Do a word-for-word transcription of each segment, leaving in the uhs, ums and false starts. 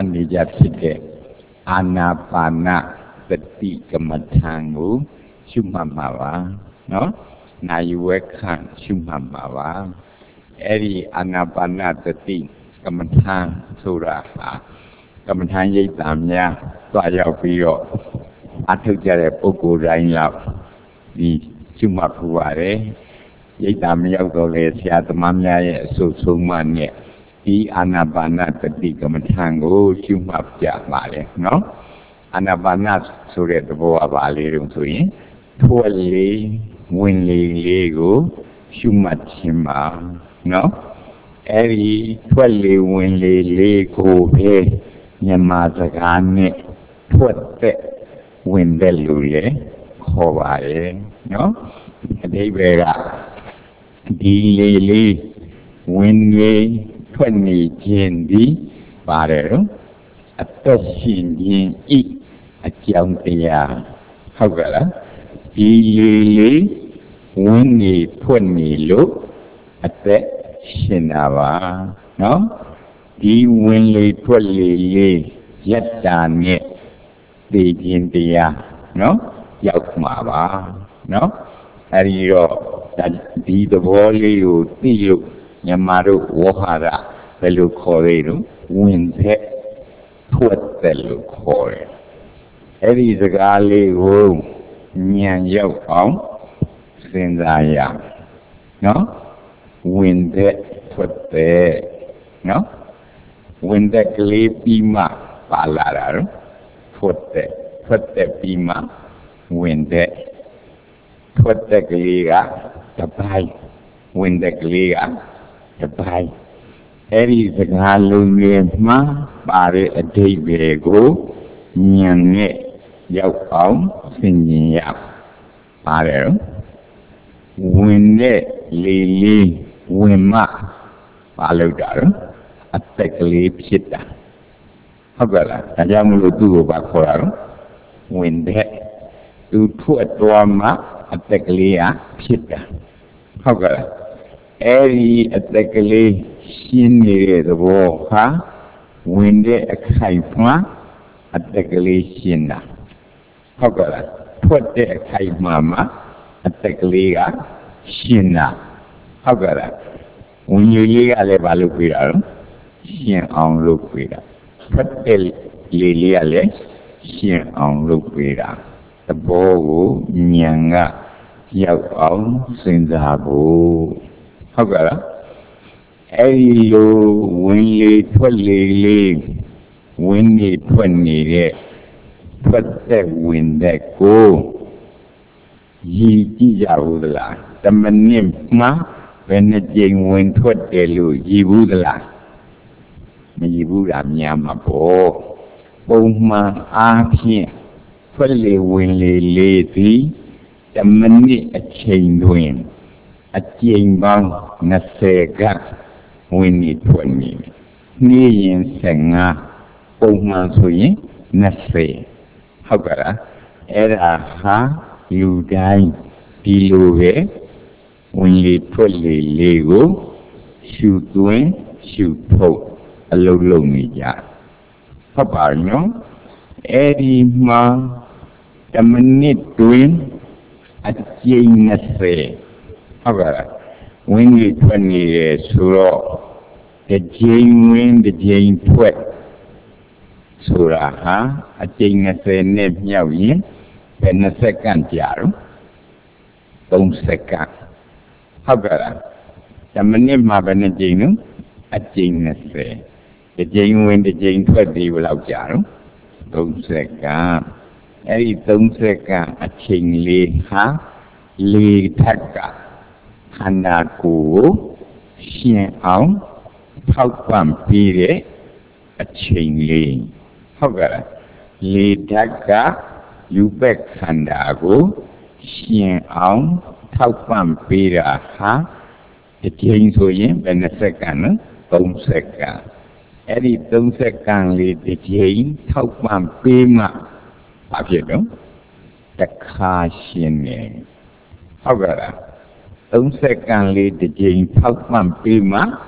အနေကြဖြစ်တဲ့အာနာပါနသတိကမ္မထံကိုရှုမှတ်မှာပါနော်နာယဝခန့်ရှုမှတ်မှာပါအဲ့ဒီအာနာပါနသတိကမ္မထံဆိုတာဟာကမ္မထံရိပ်သာများတွားရောက်ပြီးတော့အထောက်ကြတဲ့ပုဂ္ဂိုလ်တိုင်းလောက်ဒီရှုမှတ်ဖို့ပါတယ်ရိပ်သာမရောက်တော့လေဆရာသမားများရဲ့အဆုတ်ဆုံးမနဲ့ဒီအာနာပါနသတိကမ္မထံကိုရှုမှတ်ကြပါလေနော်အာနာပါနဆိုတဲ့သဘောကပါလေတုံးဆိုရင်ထွက်လေဝင်လေလေးကိုရှုမှတ်ခြင်းပါနော်အဲ့ဒီထွက်လေဝင်လေလေးကိုပဲမြန်မာစကားနဲ့ထွက်တဲ့ဝင်တဲ့လူရဲ့ခေါ်ပါရဲ့နော်အဓိပ္ပာယ်ကဒီလေလေးဝင်လေထွက်နေခြင်းဒီပါတယ်နော်အသက်ရှင်ခြင်းဤအကြောင်းတရားဟုတ်ကဲ့လားဒီလေလေးဝင်နေထွက်နေလို့အသက်ရှင်တာပါနော်ဒီဝင်လေထွက်လေလေးယတ္တာနဲ့သိခြင်းတရားနော်ရောက်မှာပါနော်အဲဒီတော့ဒီသဘောလေးကိုသိလို့မြန်မာတို့ဝဟာရဘယ်လိုခေါ်ရလို့ဝင်တဲ့ထွက်တဲ့လို့ခေါ်တယ်အဲ့ဒီစကားလေးကိုဉာဏ်ရောက်အောင်စဉ်းစားရနော်ဝင်တဲ့ထွက်တဲ့နော်ဝင်တဲ့ကလေးပြီးမှပါလာတာနော်ထွက်တဲ့ထွက်တဲ့ပြီးမှဝင်တဲ့ထွက်တဲ့ကလေးကတပိုင်းဝင်တဲ့ကလေးကတပိုင်းအဲ့ဒီစကားလုံးရဲ့မှာပါတဲ့အဓိပ္ပာယ်ကိုဉာဏ်နဲ့ရောက်အောင်သင်ကျင်ရပါတယ်ဝင်တဲ့လေလေးဝင်မှပါလို့တာနော်အသက်ကလေးဖြစ်တာဟုတ်ကဲ့လားဒါကြောင့်မလို့သူ့ကိုပါခေါ်တာနော်ဝင်တဲ့သူထွက်သွားမှအသက်ကလေးကဖြစ်တာဟုတ်ကဲ့လားအဲ့ဒီအသက်ကလေးရှင်းနေတဲ့သဘောဟာဝင်တဲ့အခိုက်မှာအသက်ကလေးရှင်းတာဟုတ်ကဲ့လားထွက်တဲ့အခိုက်မှာမှအသက်ကလေးကရှင်းတာဟုတ်ကဲ့လားဝင်ကြီးလေးကလည်းဘာလို့ပြေးတာလဲရှင်းအောင်လုပ်ပြေးတာထွက်တဲ့လေးလေးကလည်းရှင်းအောင်လုပ်ပြေးတာသဘောကိုဉာဏ်ကရောက်အောင်စဉ်းစားဖို့ဟုတ်ကဲ့လားအဲ့ဒီလိုဝင်လေထွက်လေလေးဝင်နေထွက်နေတဲ့ထွက်တဲ့ဝင်တဲ့ကိုရည်ကြည့်ကြဘူးလားတမနစ်မှာဘယ်နှကြိမ်ဝင်ထွက်တယ်လို့ရည်ဘူးလားမရည်ဘူးလားများမှာပေါ့ပုံမှန်အားဖြင့်ထွက်လေဝင်လေလေးသည်တမနစ်အချိန်တွင်အကျိန်ပေါင်းနှစ်ဆယ်ကဝင်နေထွက်နေနေ့ရင်ဆယ်ငါးပုံမှန်ဆိုရင်နှစ်ဆယ်ဟုတ်ကဲ့လားအဲ့ဒါဟာလူတိုင်းဒီလိုပဲဝင်လေထွက်လေလေးကိုရှုသွင်းရှုထုတ်အလုံးလုံးနေကြဟုတ်ပါနော်အဲ့ဒီမှာတမနစ်တွင်အကျိန်နှစ်ဆယ်ဟုတ်ကဲ့လားဝင်လေထွက်နေတယ်ဆိုတော့တစ်ကြိမ်ဝင်တစ်ကြိမ်ထွက်ဆိုတာဟာအကျိန်နှစ်ဆယ်နဲ့မြောက်ရင်ဘယ်နှစ်စက္ကန့်ကြာတော့သုံးစက္ကန့်ဟုတ်ကဲ့လားတမနစ်မှာဘယ်နှကြိမ်နော်အကျိန်နှစ်ဆယ်တစ်ကြိမ်ဝင်တစ်ကြိမ်ထွက်ဒီဘယ်လောက်ကြာတော့သုံးစက္ကန့်အဲ့ဒီသုံးစက္ကန့်အချိန်လေးဟာလေထက်ကခန္ဓာကိုယ်ကိုရှင်းအောင်ထောက်ပံ့ပြီးတဲ့အချိန်လေးဟုတ်ကဲ့လားလေဓာတ်ကယူပက်ခန္ဓာကိုရှင်းအောင်ထောက်ပံ့ပေးတာဟာတစ်ချိန်ဆိုရင်ဘယ်နှစက္ကန့်လဲသုံးစက္ကန့်အဲ့ဒီသုံးစက္ကန့်လေးတစ်ချိန်ထောက်ပံ့ပေးမှဘာဖြစ်တော့တစ်ခါရှင်းနေဟုတ်ကဲ့လားသုံးစက္ကန့်လေးတစ်ချိန်ထောက်ပံ့ပေးမှ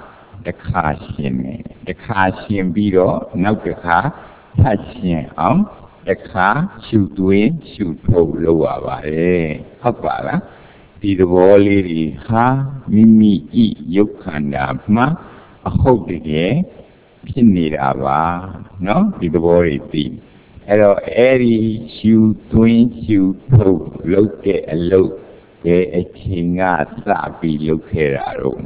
တခါရှင်နေတခါရှင်ပြီးတော့နောက်တစ်ခါထပ်ရှင်အောင်တခါရှုသွင်းရှုထုတ်လုပ်ရပါတယ်ဟုတ်ပါလားဒီသဘောလေးတွေဟာမိမိဤရုပ်ခန္ဓာမှာအဟုတ်တကယ်ဖြစ်နေတာပါနော်ဒီသဘောတွေသိအဲ့တော့အဲ့ဒီရှုသွင်းရှုထုတ်လုပ်တဲ့အလုပ်ဘယ်အချိန်ကစပြီးလုပ်ခဲ့တာတော့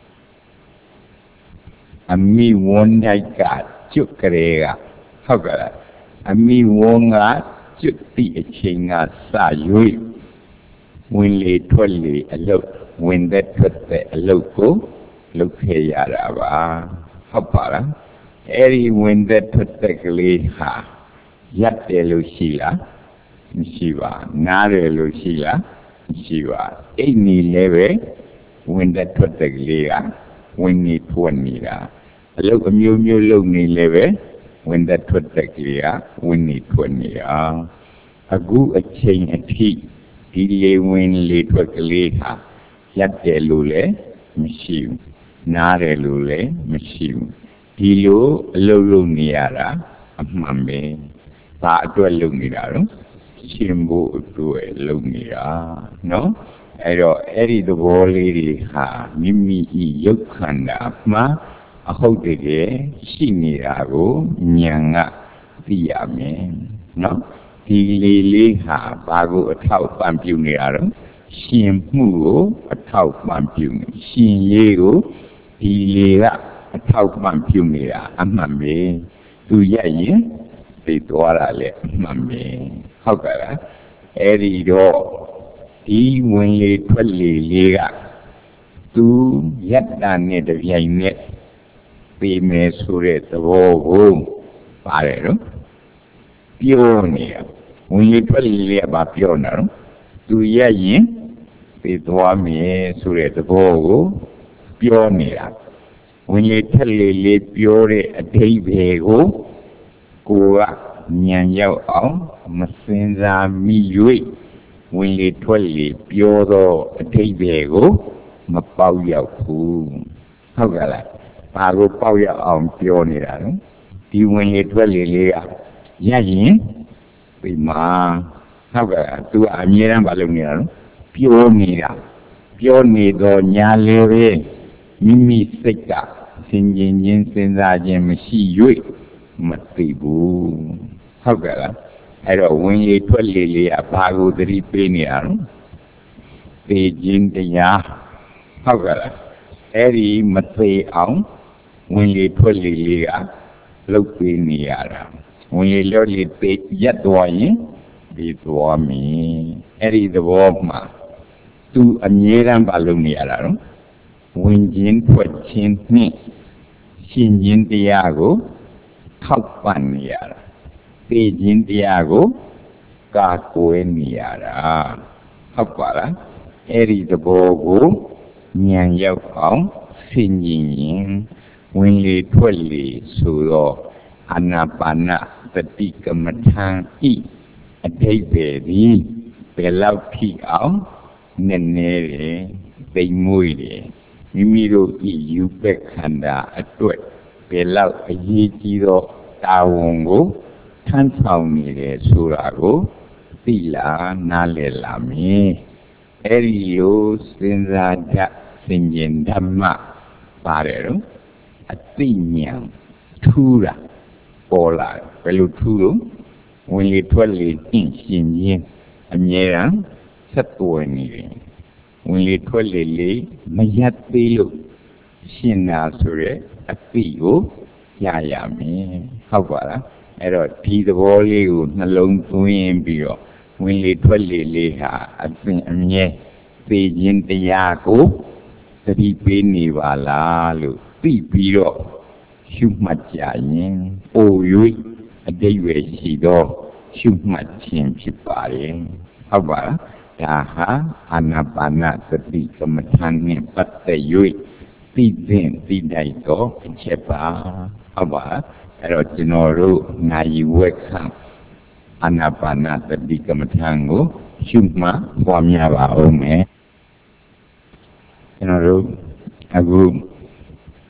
အမိဝန်းတိုက်ကကျွတ်ကလေးကဟုတ်ကဲ့အမိဝန်းကကျွတ်သည့်အချိန်ကစ၍ဝင်လေထွက်လေအလုပ်ဝင်သက်ထွက်တဲ့အလုပ်ကိုလုပ်ခဲ့ရတာပါဟုတ်ပါလားအဲ့ဒီဝင်သက်ထွက်တဲ့ကလေးဟာရက်တယ်လို့ရှိလားမရှိပါနားတယ်လို့ရှိလားမရှိပါအိတ်နေလည်းပဲဝင်သက်ထွက်တဲ့ကလေးကဝင်နေထွက်နေတာအလုပ်အမျိုးမျိုးလုပ်နေလည်းပဲဝင်သက်ထွက်တဲ့ကလေးကဝင်နေထွက်နေတာအခုအချိန်အထိဒီလေဝင်လေထွက်ကလေးဟာရက်တယ်လို့လည်းမရှိဘူးနားတယ်လို့လည်းမရှိဘူးဒီလိုအလုပ်လုပ်နေရတာအမှန်ပဲဘာအတွက်လုပ်နေတာတော့ရှင်ဖို့အတွက်လုပ်နေတာနော်အဲ့တော့အဲ့ဒီသဘောလေးတွေဟာမိမိဤရုပ်ခန္ဓာမှာအဟုတ်တကယ်ရှိနေတာကိုဉာဏ်ကသိရမယ်နော်ဒီလေလေးဟာဘာကိုအထောက်ပံ့ပြုနေတာတော့ရှင်မှုကိုအထောက်ပံ့ပြုနေရှင်ရေးကိုဒီလေကအထောက်ပံ့ပြုနေတာအမှန်ပဲသူရက်ရင်သိသွားတာလေအမှန်ပဲဟုတ်ကဲ့လားအဲ့ဒီတော့ဒီဝင်လေထွက်လေလေးကသူရက်တာနဲ့တပြိုင်နက်ပြီးမယ်ဆိုတဲ့သဘောကိုပါတယ်နော်ပြောနေတာဝင်လေထွက်လေလေးကဘာပြောနေတာနော်သူရက်ရင်သိသွားမယ်ဆိုတဲ့သဘောကိုပြောနေတာဝင်လေထက်လေလေးပြောတဲ့အဓိပ္ပာယ်ကိုကိုကဉာဏ်ရောက်အောင်မစင်စားမိ၍ဝင်လေထွက်လေပြောသောအဓိပ္ပာယ်ကိုမပေါက်ရောက်ဘူးဟုတ်ကဲ့လားဘာကိုပေါက်ရောက်အောင်ပြောနေတာလဲဒီဝင်လေထွက်လေလေးကရရင်ဒီမှာဟုတ်ကဲ့သူကအမြဲတမ်းမလုပ်နေတာနော်ပြောနေတာပြောနေတော့ညာလေပဲမိမိစိတ်ကစင်ကြင်ချင်းစဉ်းစားခြင်းမရှိ၍မသိဘူးဟုတ်ကဲ့လားအဲ့တော့ဝင်လေထွက်လေလေးကဘာကိုသတိပေးနေတာလဲသိခြင်းတရားဟုတ်ကဲ့လားအဲ့ဒီမသိအောင်ဝင်လေထွက်လေလေးကလှုပ်ပေးနေရတာဝင်လေလွတ်လေသိရက်သွားရင်ဒီသွားမည်အဲ့ဒီသဘောမှာသူအမြဲတမ်းမလုပ်နေရတာနော်ဝင်ခြင်းထွက်ခြင်းနှင့်ရှင်ခြင်းတရားကိုထောက်ပံ့နေရတာသိခြင်းတရားကိုကာကွယ်နေရတာဟုတ်ပါလားအဲ့ဒီသဘောကိုဉာဏ်ရောက်အောင်ဆင်ခြင်ရင်ဝင်လေထွက်လေဆိုတော့အာနာပါနသတိကမ္မထာဤအဓိပ္ပာယ်ဒီဘယ်လောက်ထိအောင်နည်းနည်းတယ်သိမ်မွေ့တယ်မိမိတို့ဤယူပက်ခန္ဓာအတွက်ဘယ်လောက်အရေးကြီးသောတာဝန်ကိုထမ်းဆောင်နေတယ်ဆိုတာကိုသိလာနားလည်လာမည်အဲ့ဒီလိုစဉ်းစားတတ်ဆင်ခြင်ဓမ္မပါတယ်တော့အသိဉာဏ်ထူးတာပေါ်လာဘယ်လိုထူးလို့ဝင်လေထွက်လေနှင့်ရှင်ခြင်းအမြဲတမ်းဆက်သွယ်နေတယ်ဝင်လေထွက်လေလေးမရပ်သေးလို့ရှင်နာဆိုရက်အသိကိုရရမယ်ဟုတ်ပါလားအဲ့တော့ဒီသဘောလေးကိုနှလုံးသွင်းပြီးတော့ဝင်လေထွက်လေလေးဟာအသိအမြဲသိခြင်းတရားကိုသတိပေးနေပါလားလို့သိပြီးတော့ရှုမှတ်ကြရင်ပို၍အတိတ်ပဲရှိတော့ရှုမှတ်ခြင်းဖြစ်ပါတယ်ဟုတ်ပါလားဒါဟာအာနာပါနသတိကမ္မထာနှင့်ပတ်သက်၍သိသိသိတိုက်တော့အချက်ပါဟုတ်ပါအဲ့တော့ကျွန်တော်တို့နိုင်ဝက်ခအာနာပါနသတိကမ္မထာကိုရှုမှတ်ပွားများပါဦးမယ်ကျွန်တော်တို့အခု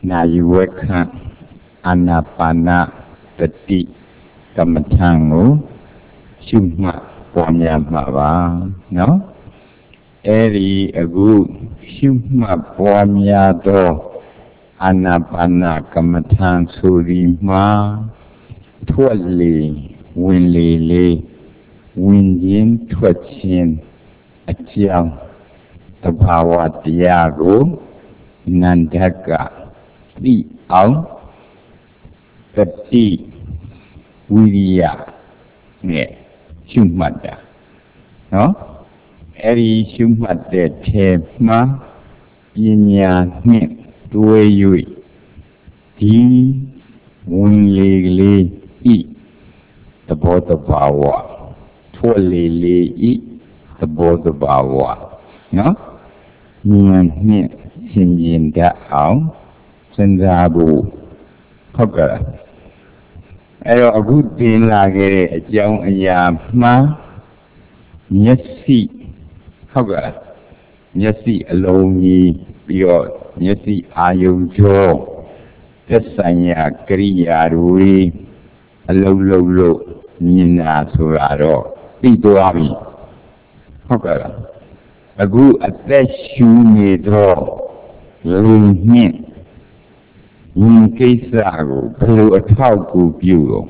နာယဝက္ခအာနာပါနတတိကမ္မထံကိုရှုမှတ်ပွားများမှာပါနော်အဲဒီအခုရှုမှတ်ပွားများသောအာနာပါနကမ္မထံဆိုဒီမှာထွက်လေဝင်လေလေဝင်ခြင်းထွက်ခြင်းအကြောင်းသဘာဝတရားကိုနန္ဒကသိအောင်တတိဝိရိယနဲ့ရှုမှတ်တာနော်အဲ့ဒီရှုမှတ်တဲ့ထဲမှာပညာနဲ့တွဲ၍ဒီဝင်လေလေးဤသဘောတဘာဝထွက်လေလေးဤသဘောတဘာဝနော်ဉာဏ်နဲ့ဆင်ခြင်တတ်အောင်စဉ်းစားဖို့ဟုတ်ကဲ့အဲ့တော့အခုတင်လာခဲ့တဲ့အကြောင်းအရာမှာမျက်စိဟုတ်ကဲ့မျက်စိအလုံးကြီးပြီးတော့မျက်စိအာယုံကြောသက်ဆိုင်ရာကရိယာတွေအလုံးလုံးလို့မြင်တာဆိုတာတော့သိသွားပြီဟုတ်ကဲ့အခုအသက်ရှူနေတော့လူနှင့်ဒီကိစ္စကိုဘယ်လိုအထောက်အကူပြုတော့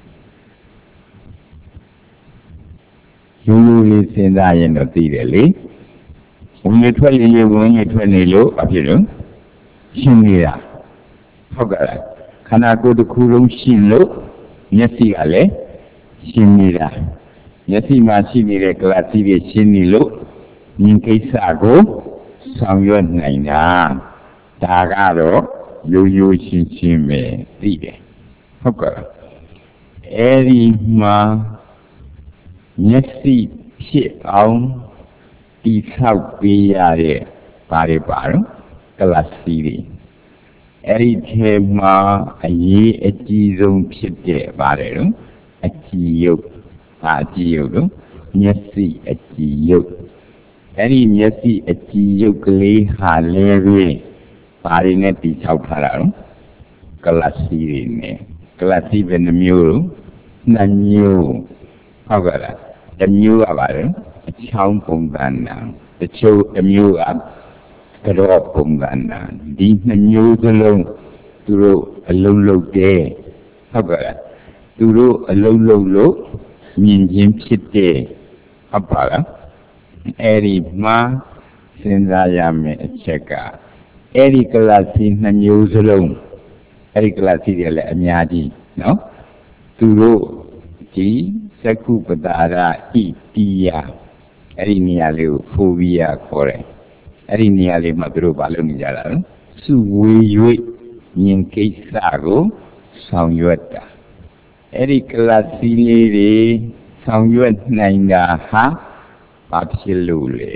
ရိုးရိုးလေးစဉ်းစားရင်တော့သိတယ်လေဝင်ရထွက်လေလေဝင်ရထွက်နေလို့အဖြစ်လို့ရှင်းနေတာဟုတ်ကဲ့ခန္ဓာကိုယ်တစ်ခုလုံးရှင်းလို့မျက်စိကလည်းရှင်းနေတာမျက်စိမှာရှိနေတဲ့ကလပ်စီးတွေရှင်းနေလို့ဒီကိစ္စကိုဆောင်ရွက်နိုင်တာဒါကတော့ရိုးရိုးရှင်းရှင်းပဲသိတယ်ဟုတ်ကဲ့အဲဒီမှာမျက်စိဖြစ်အောင်တိဆောက်ပေးရတဲ့ဘာတွေပါတော့ကလပ်စီးတွေအဲ့ဒီထဲမှာအရေးအကြီးဆုံးဖြစ်တဲ့ပါတယ်နော်အကြည်ယုတ်ဟာအကြည်ယုတ်လို့မျက်စိအကြည်ယုတ်အဲ့ဒီမျက်စိအကြည်ယုတ်ကလေးဟာလည်းပဲဘာတွေနဲ့တိဆောက်ထားတာနော်ကလပ်စီးတွေနဲ့ကလပ်စီးပဲနှမျိုးလို့နှစ်မျိုးဟုတ်ကဲ့လားတစ်မျိုးကပါတယ်အချောင်းပုံသဏ္ဍာန်တချို့တစ်မျိုးကကတော့ပုံသဏ္ဍာန်ဒီနှစ်မျိုးစလုံးသူတို့အလုံးလုံးတယ်ဟုတ်ကဲ့လားသူတို့အလုံးလုံးလို့မြင်ခြင်းဖြစ်တဲ့ဟုတ်ပါလားအဲ့ဒီမှာစဉ်းစားရမယ်အချက်ကအဲ့ဒီကလပ်စီနှစ်မျိုးစလုံးအဲ့ဒီကလပ်စီတွေလည်းအများကြီးနော်သူတို့ဒီသက္ခုပတာရဣတိယအဲ့ဒီနေရာလေးကိုဖိုဘီယာခေါ်တယ်အဲ့ဒီနေရာလေးမှာသူတို့ဘာလုပ်နေကြတာလဲစုဝေး၍မြင်ကိစ္စကိုဆောင်ရွက်တာအဲ့ဒီကလပ်စီလေးတွေဆောင်ရွက်နိုင်တာဟာဘာဖြစ်လို့လဲ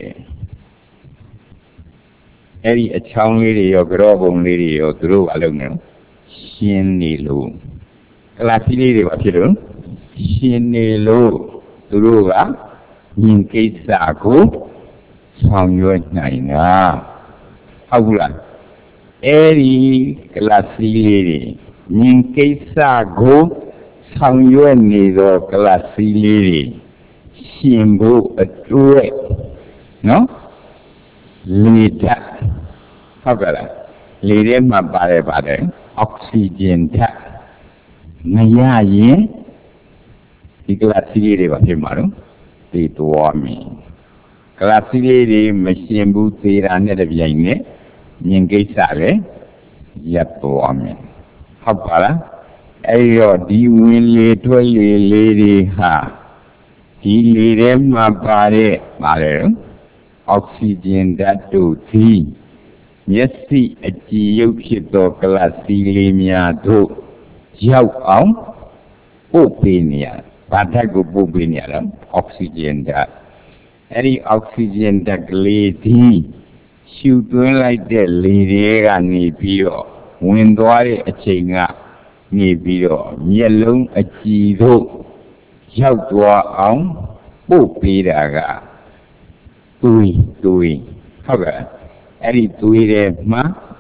အဲ့ဒီအချောင်းလေးတွေရောကြောပုံလေးတွေရောသူတို့ဘာလုပ်နေလဲရှင်းနေလို့ကလပ်စီလေးတွေဘာဖြစ်လို့ရှင်းနေလို့သူတို့ကမြင်ကိစ္စကိုဆောင်ရွက်နိုင်တာဟုတ်ဘူးလားအဲ့ဒီကလပ်စီလေးတွေမြင်ကိစ္စကိုဆောင်ရွက်နေသောကလပ်စီလေးတွေရှင်းဖို့အတွက်နော်လေဓာတ်ဟုတ်ကဲ့လားလေထဲမှာပါတယ်ပါတယ်အောက်ဆီဂျင်ဓာတ်မရရင်ဒီကလပ်စီလေးတွေဘာဖြစ်မှာတော့သိသွားမယ်ကလပ်စီလေးတွေမရှင်းဘူးသေးတာနဲ့တပြိုင်နက်မြင်ကိစ္စလည်းရပ်သွားမယ်ဟုတ်ပါလားအဲ့တော့ဒီဝင်လေထွက်လေလေးတွေဟာဒီလေထဲမှာပါတဲ့ပါတယ်အောက်ဆီဂျင်ဓာတ်တို့သည်မျက်စိအကြည်ရုပ်ဖြစ်သောကလပ်စီလေးများတို့ရောက်အောင်ပို့ပေးနေရဘာဓာတ်ကိုပို့ပေးနေရလဲအောက်ဆီဂျင်ဓာတ်အဲ့ဒီအောက်ဆီဂျင်ဓာတ်ကလေးဒီရှူသွင်းလိုက်တဲ့လေတွေကနေပြီးတော့ဝင်သွားတဲ့အချိန်ကနေပြီးတော့မျက်လုံးအကြည်တို့ရောက်သွားအောင်ပို့ပေးတာကသွေးသွေးဟုတ်ကဲ့အဲ့ဒီသွေးထဲမှာ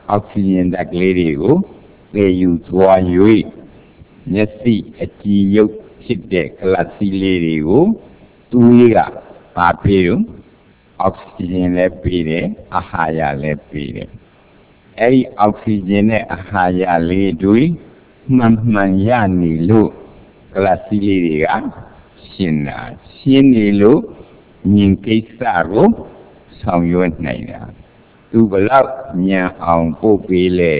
အောက်ဆီဂျင်ဓာတ်ကလေးတွေကိုသယ်ယူသွား၍မျက်စိအကြည်ရုပ်ဖြစ်တဲ့ကလပ်စီးလေးတွေကိုသူ့လေးကပါပေးတော့အောက်ဆီဂျင်လည်းပေးတယ်အာဟာရလည်းပေးတယ်အဲ့ဒီအောက်ဆီဂျင်နဲ့အာဟာရလေးတွေမှန်မှန်ရနေလို့ကလပ်စီးလေးတွေကရှင်းတာရှင်းနေလို့မြင်ကိစ္စကိုဆောင်ရွက်နိုင်တာသူဘလောက်ဉာဏ်အောင်ပို့ပေးလဲ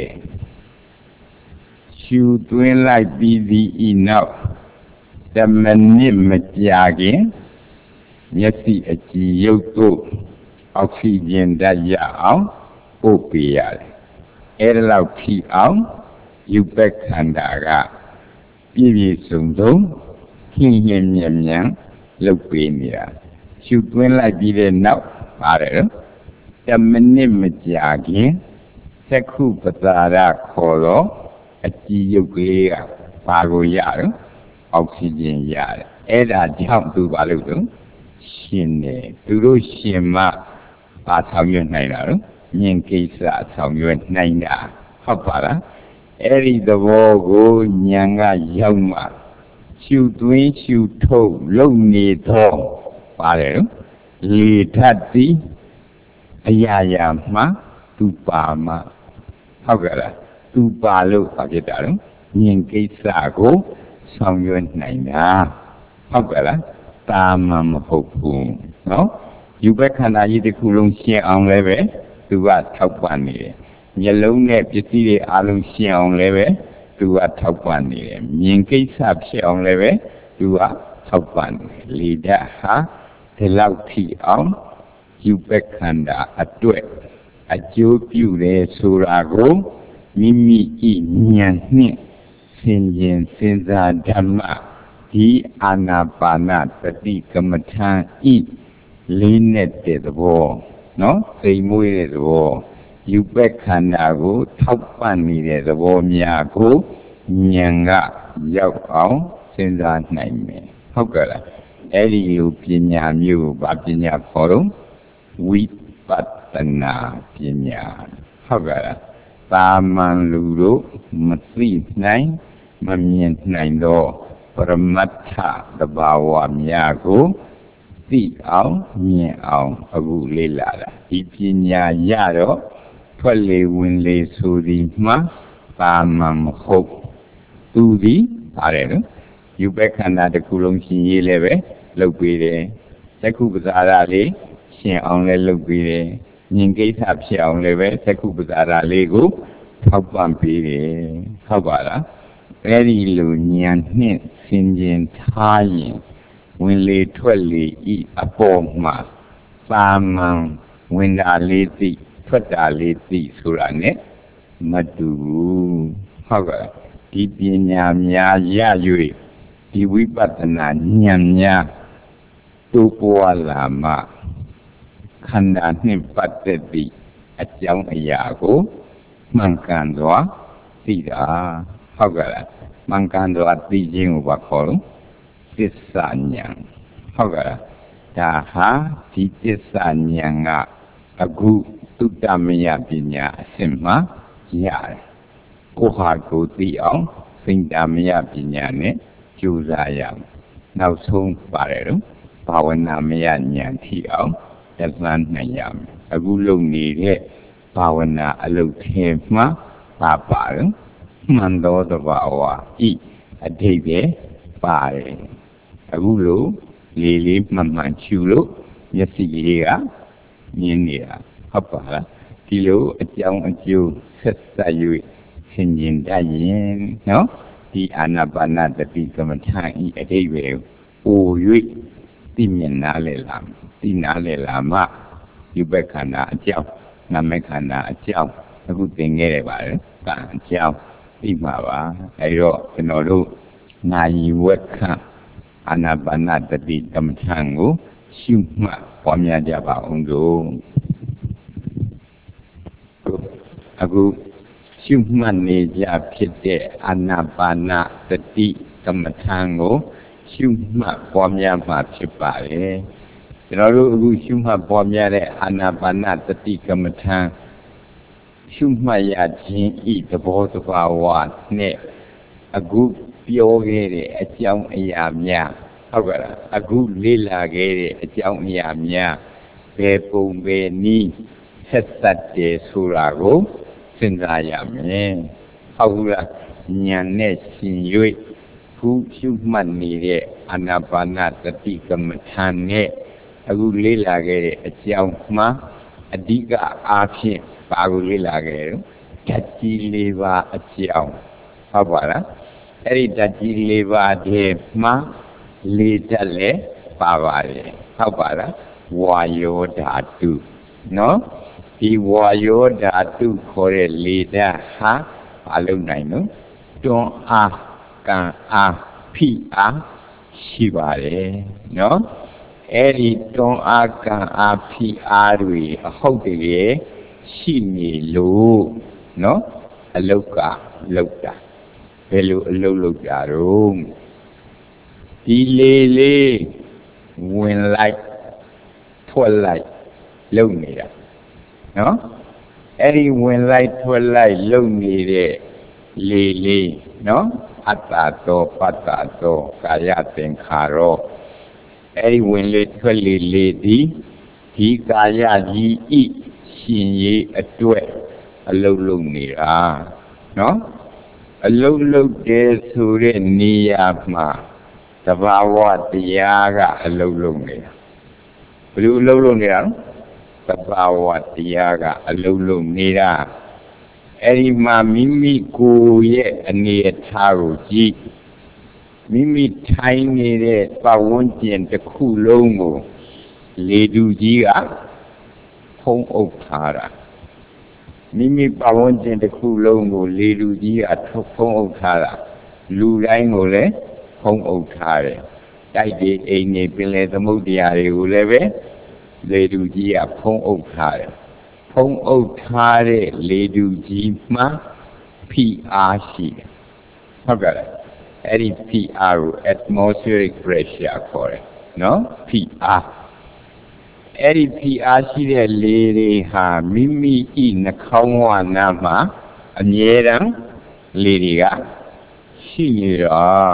ရှူသွင်းလိုက်ပြီးဒီဤနောက်တမနစ်မကြာခင်မျက်စိအကြည်ရုပ်တို့အောက်ဆီဂျင်ဓာတ်ရအောင်ပို့ပေးရတယ်အဲ့ဒါလောက်ထိအောင်ယူပက်ခန္ဓာကပြည့်ပြည့်စုံစုံခင်းခင်းမြဲမြံလုပ်ပေးနေတာရှူသွင်းလိုက်ပြီးတဲ့နောက်ပါတယ်တမနစ်မကြာခင်သက္ခုပတာရခေါ်တော့အကြည်ရုပ်ကလေးကဘာကိုရတော့အောက်ဆီဂျင်ရတယ်အဲ့ဒါကြောင့်သူဘာလို့တော့ရှင်တယ်သူတို့ရှင်မှဘာဆောင်ရွက်နိုင်တာတော့မြင်ကိစ္စဆောင်ရွက်နိုင်တာဟုတ်ပါလားအဲ့ဒီသဘောကိုဉာဏ်ကရောက်မှရှုသွင်းရှုထုတ်လုံနေတော့ပါတယ်လေထတ်သည်အရာရာမှသူပါမှဟုတ်ကဲ့လားသူပါလို့ဘာဖြစ်တာလဲမြင်ကိစ္စကိုဆောင်ရွက်နိုင်တာဟုတ်ကဲ့လားတာမှမဟုတ်ဘူးနော်ယူဘက်ခန္ဓာကြီးတစ်ခုလုံးရှင်းအောင်လည်းပဲသူကထောက်ပံ့နေတယ်မျက်လုံးနဲ့ပစ္စည်းတွေအလုံးရှင်းအောင်လည်းပဲသူကထောက်ပံ့နေတယ်မြင်ကိစ္စဖြစ်အောင်လည်းပဲသူကထောက်ပံ့နေတယ်လေဓာတ်ဟာဒီလောက်ထိအောင်ယူပက်ခန္ဓာအတွက်အကျိုးပြုတယ်ဆိုတာကိုမိမိဤဉာဏ်နှင့်ဆင်ခြင်စဉ်းစားဓမ္မဒီအာနာပါနသတိကမ္မထာဤလေးနဲ့တဲ့သဘောနော်စိတ်မွေးတဲ့သဘောယူပက်ခန္ဓာကိုထောက်ပံ့နေတဲ့သဘောများကိုဉာဏ်ကရောက်အောင်စဉ်းစားနိုင်မယ်ဟုတ်ကဲ့လားအဲ့ဒီလိုပညာမျိုးကိုဗာပညာခေါ်တော့ဝိပဿနာပညာဟုတ်ကဲ့လားသာမန်လူတို့မသိနိုင်မမြင်နိုင်တော့ပရမတ္ထသဘာဝများကိုသိအောင်မြင်အောင်အခုလေ့လာတာဒီပညာရတော့ထွက်လေဝင်လေဆိုဒီမှာသာမန်မဟုတ်သူဒီပါတယ်နော်ယူပက်ခန္ဓာတစ်ခုလုံးရှင်းရေးလည်းပဲလုပ်ပေးတယ်သက္ခုပဇာရလေးရှင်းအောင်လည်းလုပ်ပေးတယ်မြင်ကိစ္စဖြစ်အောင်လည်းပဲသက္ခုပဇာရလေးကိုထောက်ပံ့ပေးတယ်ဟုတ်ပါလားအဲ့ဒီလိုဉာဏ်နဲ့ဆင်ခြင်ထားရင်ဝင်လေထွက်လေဤအပေါ်မှာသာမန်ဝင်တာလေးသိထွက်တာလေးသိဆိုတာနဲ့မတူဘူးဟုတ်ကဲ့ဒီပညာများရ၍ဒီဝိပဿနာဉာဏ်များတိုးပွားလာမှခန္ဓာနှင့်ပတ်သက်သည့်အကြောင်းအရာကိုမှန်ကန်စွာသိတာဟုတ်ကဲ့လားမှန်ကန်စွာသိခြင်းကိုဘာခေါ်လို့သစ္စာဉာဏ်ဟုတ်ကဲ့လားဒါဟာဒီသစ္စာဉာဏ်ကအခုသုတ္တမယပညာအစစ်မှရတယ်ကိုဟာကိုသိအောင်စိတ္တမယပညာနဲ့ကြိုးစားရမယ်နောက်ဆုံးပါတယ်တော့ဘာဝနာမယဉာဏ်ထိအောင်တသန်းနိုင်ရမယ်အခုလုံနေတဲ့ဘာဝနာအလုပ်ထဲမှာပါပါတယ်မှန်တော်သဘာဝဤအဓိပ္ပာယ်ပါတယ်အခုလို့လေလေးမှန်မှန်ချူလို့မျက်စိလေးကမြင်နေတာဟုတ်ပါလားဒီလိုအကြောင်းအကျိုးဆက်ဆက်၍ဆင်ခြင်တတ်ရင်နော်ဒီအာနာပါနသတိကမ္မထာဤအဓိပ္ပာယ်ကို၍သိမြင်နားလည်လာသိနားလည်လာမှယူပက်ခန္ဓာအကြောင်းနာမခန္ဓာအကြောင်းအခုသင်ခဲ့ရပါတယ်ကံအကြောင်းသိမှာပါအဲတော့ကျွန်တော်တို့နာယီဝက်ခအာနာပါနသတိကမ္မထာကိုရှုမှတ်ပွားများကြပါအောင်လို့အခုရှုမှတ်နေကြဖြစ်တဲ့အာနာပါနသတိကမ္မထာကိုရှုမှတ်ပွားများမှာဖြစ်ပါတယ်ကျွန်တော်တို့အခုရှုမှတ်ပွားများတဲ့အာနာပါနသတိကမ္မထာထ Shumaya Jin eat the boat of our net. A good pure a young yamia. However, a good lila gay a young yamia. Bepo be ni set that day surago. Since I am However, Nyanet sin you. Who human needed Anabana the Tigamatane. A good lila gay a young ma. A diga action. Pagulilagero, Tati Leva a Chiao. Habara, Eri Tati Leva de Ma, Litale, Pavare. Habara, Wayo Datu. No? He Wayo Datu for a leader, ha, Alunino. Don't a can a P a Shivare. No? Eri don't a can a P R we, a hotel. She me low, no? A loca, loca. Hello, loca room. Delay, when light, twilight, lonely. No? Any when light, twilight, lonely, lily, no? Atato, patato, kayatin karo. Any when literally lady, he kaya he eat. Xin ye a duet, a low lonely, ah, no? A low low day through the Niyama, the Bawa, the Yaga, a low lonely. Blue low lonely, the Bawa, the Yaga, a low lonely. Any ma mimi go yet a near taro ji. Mimi tiny, but one and the cool longo. Ledu jiga. Home of Tara. Mimi Pawon in the Kulongo, Lidu Dia, home of Tara. Lurangole, home of Tara. I did a Nepile, the Modiari Uleve, Lidu Dia, home of Tara. Home of Tara, Lidu Jima, P R C. How about it? Any P R, atmospheric pressure for it. No? P R. Eri P R C the lady ha Mimi in the Kawana, a Nieran, Lydia. She knew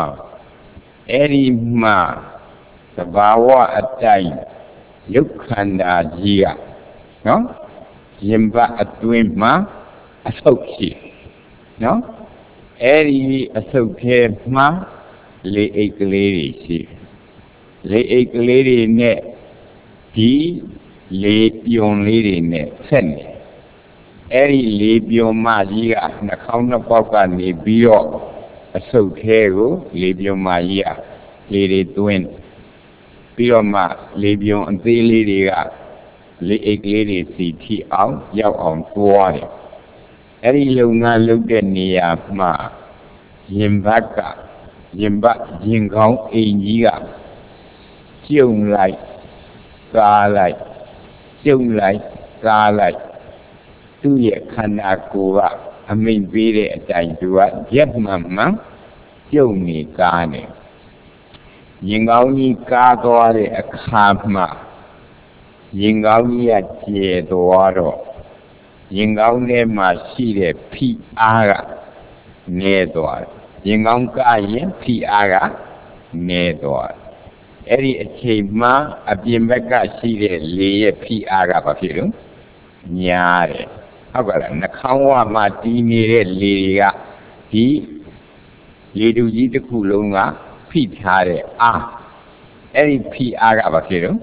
Eri ma, the Bawa at time, Yukanda Gia. No? Jimba at Twimma, a soapy. No? Eri a soapy ma, lay eight lady. Lay eight lady net. He lay beyond lady net, send Eri lay beyond Magia, the counter papa lay beyond a so cargo, lay beyond Magia, lady twin. Beyond ma, lay beyond the lady, lay eight lady city out, yaw on water. Eri Luna looked at Nia ma, Jimbaka, Jimba, Jingong, India, Jung like. Ca lại, chung lại, ca lại. Tu ye khăn a cô ạ, à mình vì để chạy chú ạ, dẹp mà mắng, chung ni ca nè. Nhưng áo ni ca toa để a khám mà. Nhưng áo ni a chê toa rồi. Nhưng áo ni mà xí để pi á gà, nè toa. Nhưng áo ca ye pi á gà, nè toa. Eri a chema a bimbeka si de le P R ba phiru nyaare hakala nakawa ma ti nede le ga di le du ji takku long ga phi tha de a eri P R ba phiru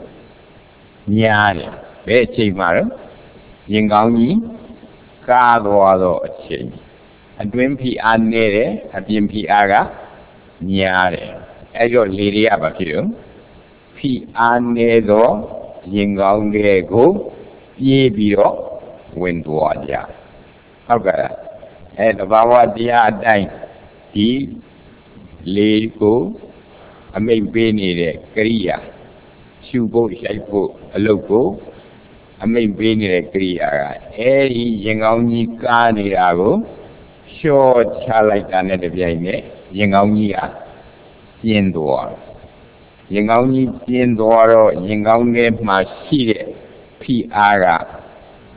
nyaare be achim ma ro yin kaung ji ka twa do achim atwin P R ne de a bin P R ga nyaare ero le ri ya ba phiru P R ne do yin kaung de ko pie pi do win twa jaဟုတ်ကဲ့အဲတဘာဝတရားအတိုင်းဒီလေကိုအမိတ်ပေးနေတဲ့ကရိယာရှုဖို့ရှိုက်ဖို့အလုပ်ကိုအမိတ်ပေးနေတဲ့ကရိယာကအဲဒီရင်ကောင်းကြီးကားနေတာကိုလျှော့ချလိုက်တာနဲ့တပြိုင်နက်ရင်ကောင်းကြီးကပြင်းသွားရင်ကောင်းကြီးပြင်းသွားတော့ရင်ကောင်းထဲမှာရှိတဲ့ဖိအားက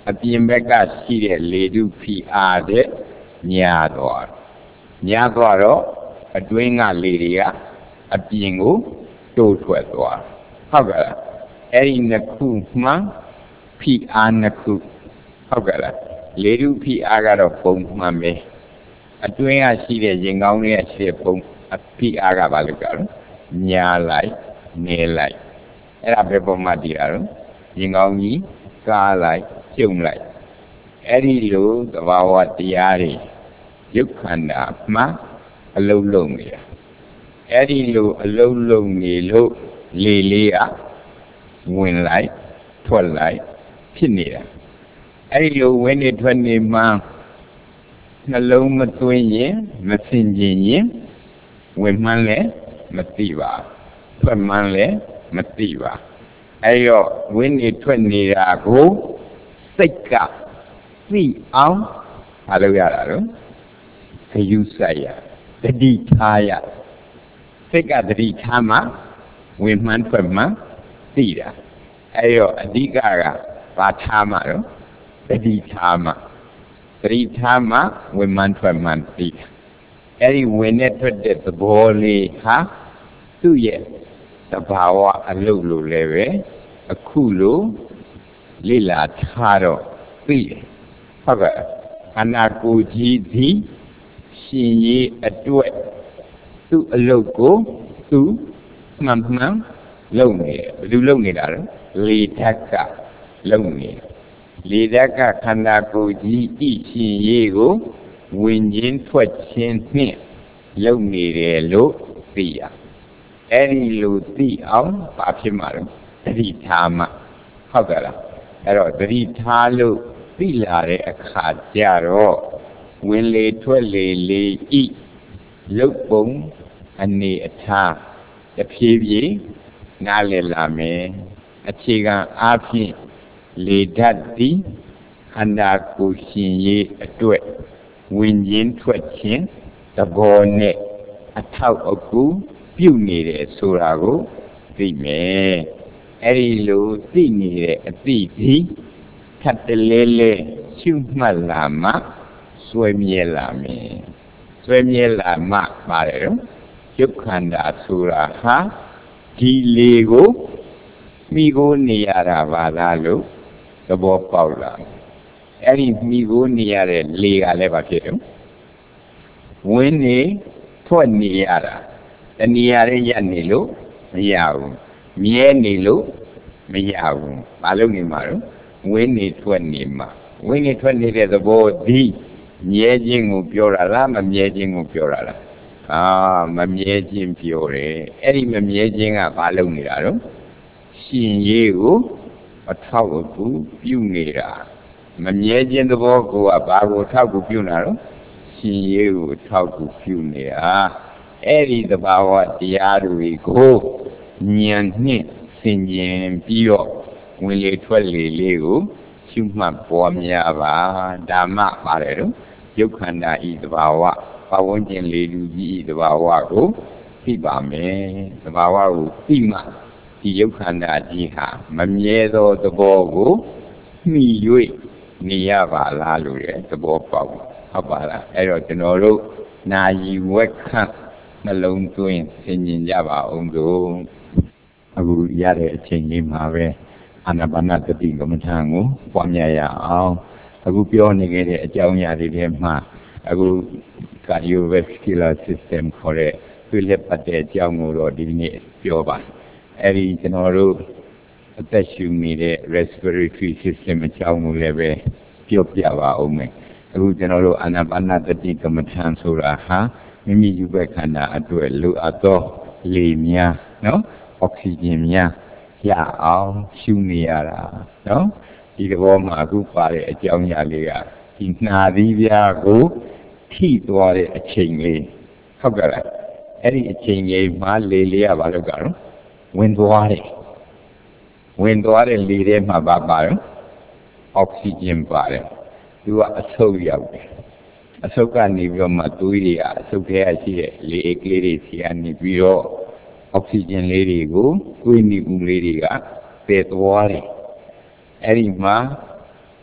အပြင်ဘက်ကရှိတဲ့လေထုဖိအားတဲ့ညာသွားညာသွားတော့အတွင်းကလေတွေကအပြင်ကိုတိုးထွက်သွားဟုတ်ကဲ့လားအဲ့ဒီနှစ်ခုမှဖိအားနှစ်ခုဟုတ်ကဲ့လားလေထုဖိအားကတော့ပုံမှန်ပဲအတွင်းကရှိတဲ့ရင်ကောင်းတွေကရှိတဲ့ပုံအဖိအားကဘာလို့ကြလဲညာလိုက်နေလိုက်အဲ့ဒါပဲပုံမှန်တည်တာတော့ရင်ကောင်းကြီးကားလိုက်ကျုံလိုက်အဲ့ဒီလိုသဘာဝတရားတွေရုပ်ခန္ဓာမှအလုံးလုံးနေတာအဲ့ဒီလိုအလုံးလုံးနေလို့လေလေးကဝင်လိုက်ထွက်လိုက်ဖြစ်နေတာအဲ့ဒီလိုဝင်နေထွက်နေမှနှလုံးမသွင်းရင်မစင်ကြင်ရင်ဝင်မှန်းလည်းမသိပါထွက်မှန်းလည်းမသိပါအဲ့တော့ဝင်နေထွက်နေတာကိုစိတ်ကသိအောင်မလုပ်ရတာတော့ခယူဆိုင်ရတတိထားရစိတ်ကတတိထားမှဝင်မှန်းထွက်မှန်းသိတာအဲ့တော့အဓိကကဘာထားမှတော့တတိထားမှတတိထားမှဝင်မှန်းထွက်မှန်းသိတာအဲ့ဒီဝင်နဲ့ထွက်တဲ့သဘောလေးဟာသူ့ရဲ့သဘာဝအလုပ်လိုလည်းပဲအခုလိုလိလာထားတော့သိတယ်ဟုတ်ကဲ့ခန္ဓာကိုယ်ကြီးသည်ရှင်ရေးအတွက်သူ့အလုပ်ကိုသူမှန်မှန်လုပ်နေတယ်ဘယ်လိုလုပ်နေတာလဲလေဓာတ်ကလုပ်နေတယ်လေဓာတ်ကခန္ဓာကိုယ်ကြီးဤရှင်ရေးကိုဝင်ခြင်းထွက်ခြင်းနှင့်လုပ်နေတယ်လို့သိရအဲ့ဒီလိုသိအောင်ဘာဖြစ်မှာလဲသတိထားမှဟုတ်ကဲ့လားအဲ့တော့သတိထားလို့သိလာတဲ့အခါကျတော့ဝင်လေထွက်လေလေဤရုပ်ပုံအနေအထားတစ်ဖြည်းဖြည်းနားလည်လာမယ်အခြေခံအားဖြင့်လေဓာတ်သည်ခန္ဓာကိုယ်ရှင်ရေးအတွက်ဝင်ခြင်းထွက်ခြင်းသဘောနဲ့အထောက်အကူပြုနေတယ်ဆိုတာကိုသိမယ်အဲ့ဒီလိုသိနေတဲ့အသိဒီထပ်တလဲလဲရှုမှတ်လာမှဆွဲမြဲလာမယ်ဆွဲမြဲလာမှပါတယ်နော်ရုပ်ခန္ဓာဆိုတာဟာဒီလေကိုမိကိုနေရတာပါလားလို့သဘောပေါက်လာအဲ့ဒီမိကိုနေရတဲ့လေကလည်းဘာဖြစ်လဲဝင်နေထွက်နေရတာတဏှာရဲ့ရက်နေလို့မရဘူးမြဲနေလို့မရဘူးဘာလို့နေမှာတော့ဝင်နေထွက်နေမှာဝင်နေထွက်နေတဲ့သဘောဒီမြဲခြင်းကိုပြောတာလားမမြဲခြင်းကိုပြောတာလားအာမမြဲခြင်းပြောတယ်အဲ့ဒီမမြဲခြင်းကဘာလို့နေတာတော့ရှင်ရေးကိုအထောက်အကူပြုနေတာမမြဲခြင်းသဘောကိုကဘာကိုထောက်ကူပြုနေတာတော့ရှင်ရေးကိုထောက်ကူပြုနေတာအဲ့ဒီသဘာဝတရားတွေကိုဉာဏ်နှင့်ဆင်ခြင်ပြီးတော့ဝင်လေထွက်လေလေးကိုရှုမှတ်ပွားများပါဓမ္မပါတယ်တော့ရုပ်ခန္ဓာဤသဘာဝပဝန်းကျင်လေလူကြီးဤသဘာဝကိုသိပါမယ်သဘာဝကိုသိမှဒီရုပ်ခန္ဓာကြီးဟာမမြဲသောသဘောကိုမှီ၍နေရပါလားလို့ရသဘောပေါက်ဟုတ်ပါလားအဲ့တော့ကျွန်တော်တို့နာယီဝက်ခန့်နှလုံးသွင်းဆင်ញင်ကြပါအောင်တို့အခုရတဲ့အချိန်လေးမှာပဲအာနာပါနသတိကမ္မထာကိုပွားများရအောင်အခုပြောနေခဲ့တဲ့အကြောင်းအရာတွေထဲမှာအခု cardiovascular system ခေါ်တဲ့သွေးလက်ပတ်တဲ့အကြောင်းကိုတော့ဒီနေ့ပြောပါအဲ့ဒီကျွန်တော်တို့အသက်ရှူနေတဲ့ respiratory system အကြောင်းကိုလည်းပဲပြောပြပါဦးမယ်အခုကျွန်တော်တို့အာနာပါနသတိကမ္မထာဆိုတာဟာမိမိယူဘက်ခန္ဓာအတွက်လိုအပ်သောလေများနော်အောက်ဆီဂျင်များရအောင်ရှူနေရတာနော်ဒီသဘောမှာအခုပါတဲ့အကြောင်းအရာလေးကဒီနှာသီးပြားကိုထိသွားတဲ့အချိန်လေးဟုတ်ကဲ့လားအဲ့ဒီအချိန်လေးမှာလေလေးကဘာလို့ကြတော့ဝင်သွားတယ်ဝင်သွားတဲ့လေထဲမှာဘာပါတော့အောက်ဆီဂျင်ပါတယ်သူကအဆုတ်ရောက်တယ်အဆုတ်ကနေပြီးတော့မှသွေးတွေကအဆုတ်ထဲကရှိတဲ့လေအိတ်ကလေးတွေဆီကနေပြီးတော့အောက်ဆီဂျင်လေးတွေကိုသွေးနီဦးလေးတွေကပယ်သွားတယ်အဲ့ဒီမှာ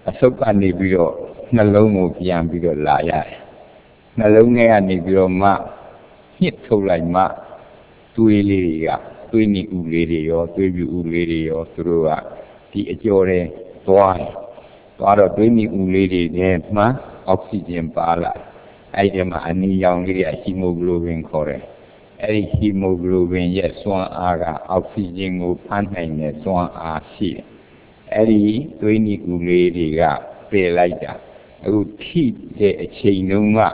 a sopani biro, Nalongo Pian Biro Laya. Nalonga Nigroma, hit so like ma, Tuilia, Twini Uliri or Twibu Uliri or through the Ajore, Twan. Tara Twini Uliri, ma, oxygen bala. I am a new young hemoglobin correct. Every hemoglobin, yes, one aga, oxygen will pantain, one are she. Every twenty uladiga, pay like that. I would keep the chain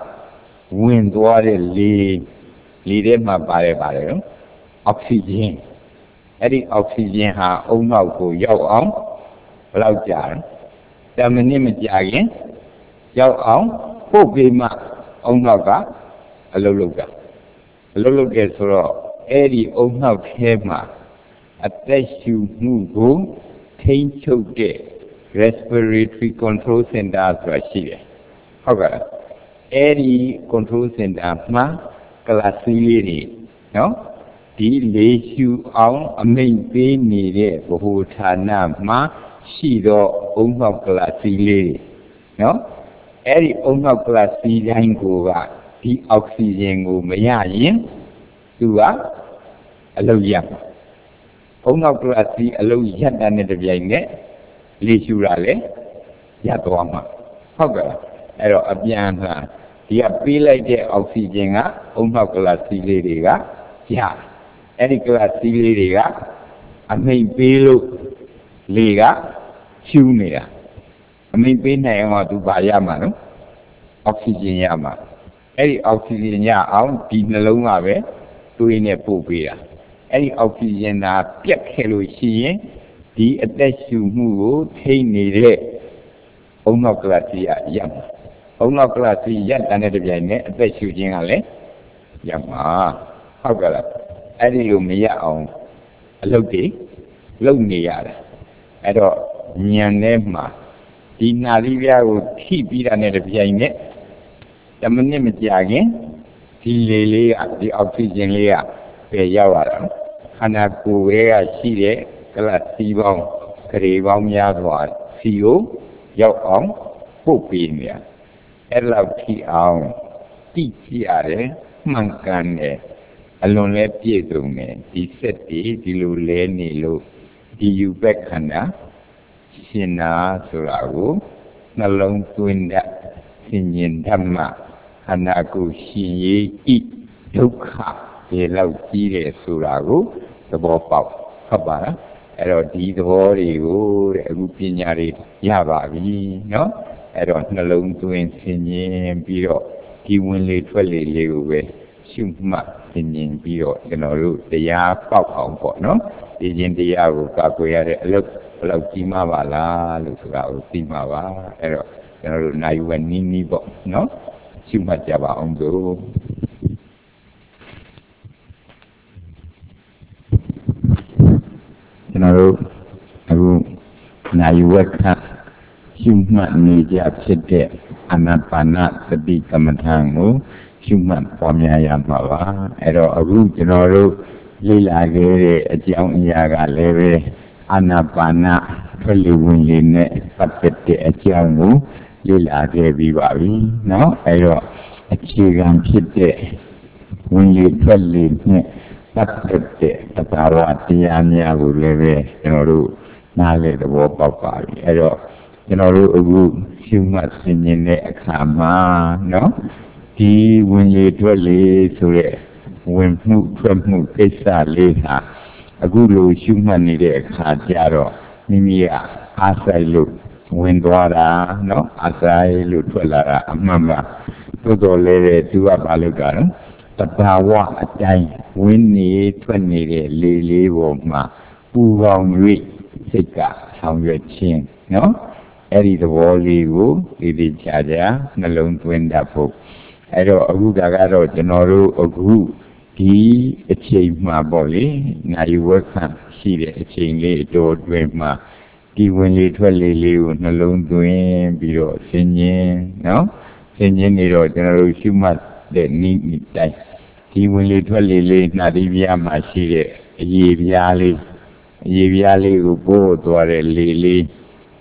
wind water lead, lead in my body, body, oxygen. Every oxygen, ha, oh no, go yo on, without jar. The name is Jagging, yo on, who be my own noga, a luluga. Lulu gets raw, Eddie own out hema, a test you move, pain choke, respiratory control center, Rashida. However, Eddie control center, ma, classicity, no? The lays you on a main pain needed for who tana, ma, she do own out classicity, no? Eddie own out classicity and go back. The oxygen will be in to a low yam. Only a low yam and the Vienne, Lisurale, Yatwama. However, a piano, the appeal like the oxygen, only glassy lyriga, ya. Any glassy lyriga, I may be look liga, tunia. I may be name or to Bayama, oxygen yama. Any oxygen ya out, deep alone of it, doing a popia. Any oxygen are pick hello seeing, the attached to move, tiny red. Onoclatia yam. Onoclatia yet another planet, attached to Jingale. Yama. However, any lumia on a lodi, lonia. At all, Nyanema. The Narivia would keep it another planet. The name is Jagging, the oxygen layer, pay Yawara, Hanaku, where she lay, Glassibon, Karibon Yadwar, Sio, Yawon, Popimia, Elauki on, Tiare, Mancane, Alone Piedone, the Seti, the Lule Nilo, the Ubecana, Sina Surago, Nalong Twinda, Sinin Dhamma. Hanaku Shi eat Duka, the loud tea surago, the bopop, Habara, Erodi, the body, a rupinari, Yavavi, no? I don't know to ensign and biro, given literally live, Shumma, singing biro, you know, the ya pop on, no? The India will look, look, Timava, look out, Timava, Ero, Naiwan box, no? Cuma jawab untuk Kenapa aku naiwakan cuma ni jawab sedek anak panak sedih kemenangu cuma pemyayaan bawa ero aku kenapa lila gere jauh ia galere anak panak perlu ini patete jauh lila gere bawi no ero acikan sedek Winli Twelli Patte Tapawatiania Leve, Genoru, Nale the War Papa, Ero, Genoru Ugu, Humas in the Akama, no? He Winli Twelli Sure, when Moot from Moot Pesa Lesa, Agulu Human in the Akajaro, Nimia, Asailu, Windwara, no? Asailu Twellara, Amama, Todo Leve to a Balugan. Tapawa atay winni twenty lili woma purong ri sikaဆောင်ရွက်ခြင်းနော်အဲ့ဒီသဘောလေးကိုဒီဒီချာချာနှလုံးသွင်းတတ်ဖို့အဲ့တော့အခုဒါကတော့ကျွန်တော်တို့အခုဒီအချိန်မှာပေါ့လေနိုင်ဝက်ခန့်ရှိတဲ့အချိန်လေးအတော်တွင်မှာဒီဝင်လေထွက်လေလေးကိုနှလုံးသွင်းပြီးတော့ဆင်ញင်းနော်ဆင်ញင်းနေတော့ကျွန်တော်တို့ရှုမှတ်တဲ့နိမိတ်တိုင်းဒီဝင်လေထွက်လေလေးနှာသီးပြားမှာရှိတဲ့အရေပြားလေးအရေပြားလေးကိုပို့သွားတဲ့လေလေးထ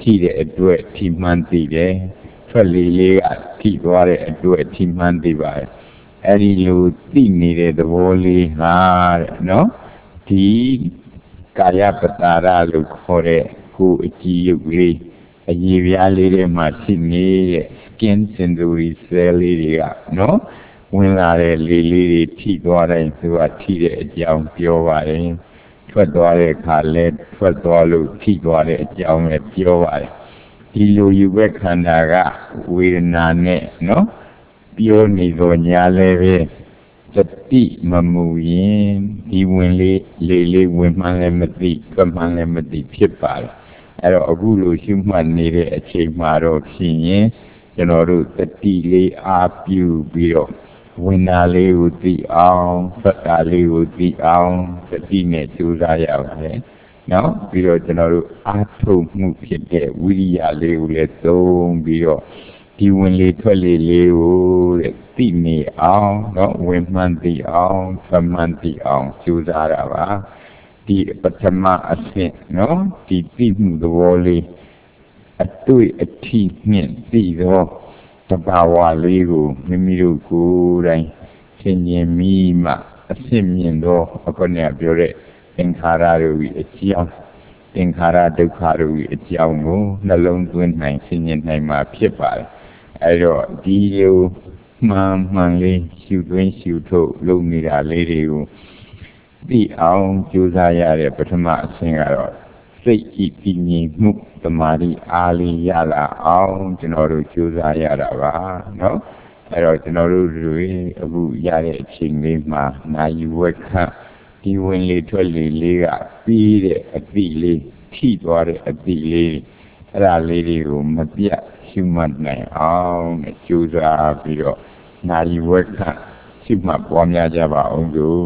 ထိတဲ့အတွက်ထိမှန်းသိတယ်ထွက်လေလေးကထိသွားတဲ့အတွက်ထိမှန်းသိပါတယ်အဲ့ဒီလိုသိနေတဲ့သဘောလေးဟာတဲ့နော်ဒီကာယပတာရလို့ခေါ်တဲ့ကိုယ်အကြည့်ရုပ်လေးအရည်ပြားလေးထဲမှာရှိနေတဲ့ skin sensory cell လေးတွေကနော်ဝင်လာတဲ့လေလေးတွေထိသွားတိုင်းသူကထိတဲ့အကြောင်းပြောပါတယ်ထွက်သွားတဲ့အခါလဲထွက်သွားလို့ထိသွားတဲ့အကြောင်းလည်းပြောပါတယ်ဒီလိုယူဘက်ခန္ဓာကဝေဒနာနဲ့နော်ပြောနေတော့ညာလည်းပဲစတိမမူရင်ဒီဝင်လေးလေလေးဝင်မှန်းလည်းမသိထွက်မှန်းလည်းမသိဖြစ်ပါတယ်အဲ့တော့အခုလိုရှုမှတ်နေတဲ့အချိန်မှာတော့ဖြစ်ရင်ကျွန်တော်တို့တတိလေးအားပြုပြီးတော့ဝင်တာလေးကိုသိအောင်ထွက်တာလေးကိုသိအောင်တတိနဲ့ကြိုးစားရပါတယ်နော်ပြီးတော့ကျွန်တော်တို့အားထုတ်မှုဖြစ်တဲ့ဝိရိယလေးကိုလည်းသုံးပြီးတော့ဒီဝင်လေထွက်လေလေးကိုတဲ့သိနေအောင်နော်ဝင်မှန်းသိအောင်ထွက်မှန်းသိအောင်ကြိုးစားရပါဒီပထမအဆင့်နော်ဒီသိမှုသဘောလေးအတွေ့အထိမြင့်သိတော့တဘာဝလေးကိုမိမိတို့ကိုယ်တိုင်သင်မြင်မိမှအဆင့်မြင့်တော့အခုနကပြောတဲ့သင်္ခါရတို့၏အကြောင်းသင်္ခါရဒုက္ခတို့၏အကြောင်းကိုနှလုံးသွင်းနိုင်သင်မြင်နိုင်မှာဖြစ်ပါတယ်အဲတော့ဒီလိုမှန်မှန်လေးရှုသွင်းရှုထုတ်လုပ်နေတာလေးတွေကိုသိအောင်ကြိုးစားရတဲ့ပထမအဆင့်ကတော့စိတ်ဤတည်ငြိမ်မှုတမာတိအားလေးရလာအောင်ကျွန်တော်တို့ကြိုးစားရတာပါနော်အဲတော့ကျွန်တော်တို့တွေအခုရတဲ့အချိန်လေးမှာနာယူဝက်ခဒီဝင်လေထွက်လေလေးကပြီးတဲ့အတိလေးထိသွားတဲ့အတိလေးအဲ့ဒါလေးတွေကိုမပြတ်ရှုမှတ်နိုင်အောင်ကြိုးစားပြီးတော့နာယူဝက်ခရှုမှတ်ပွားများကြပါအောင်လို့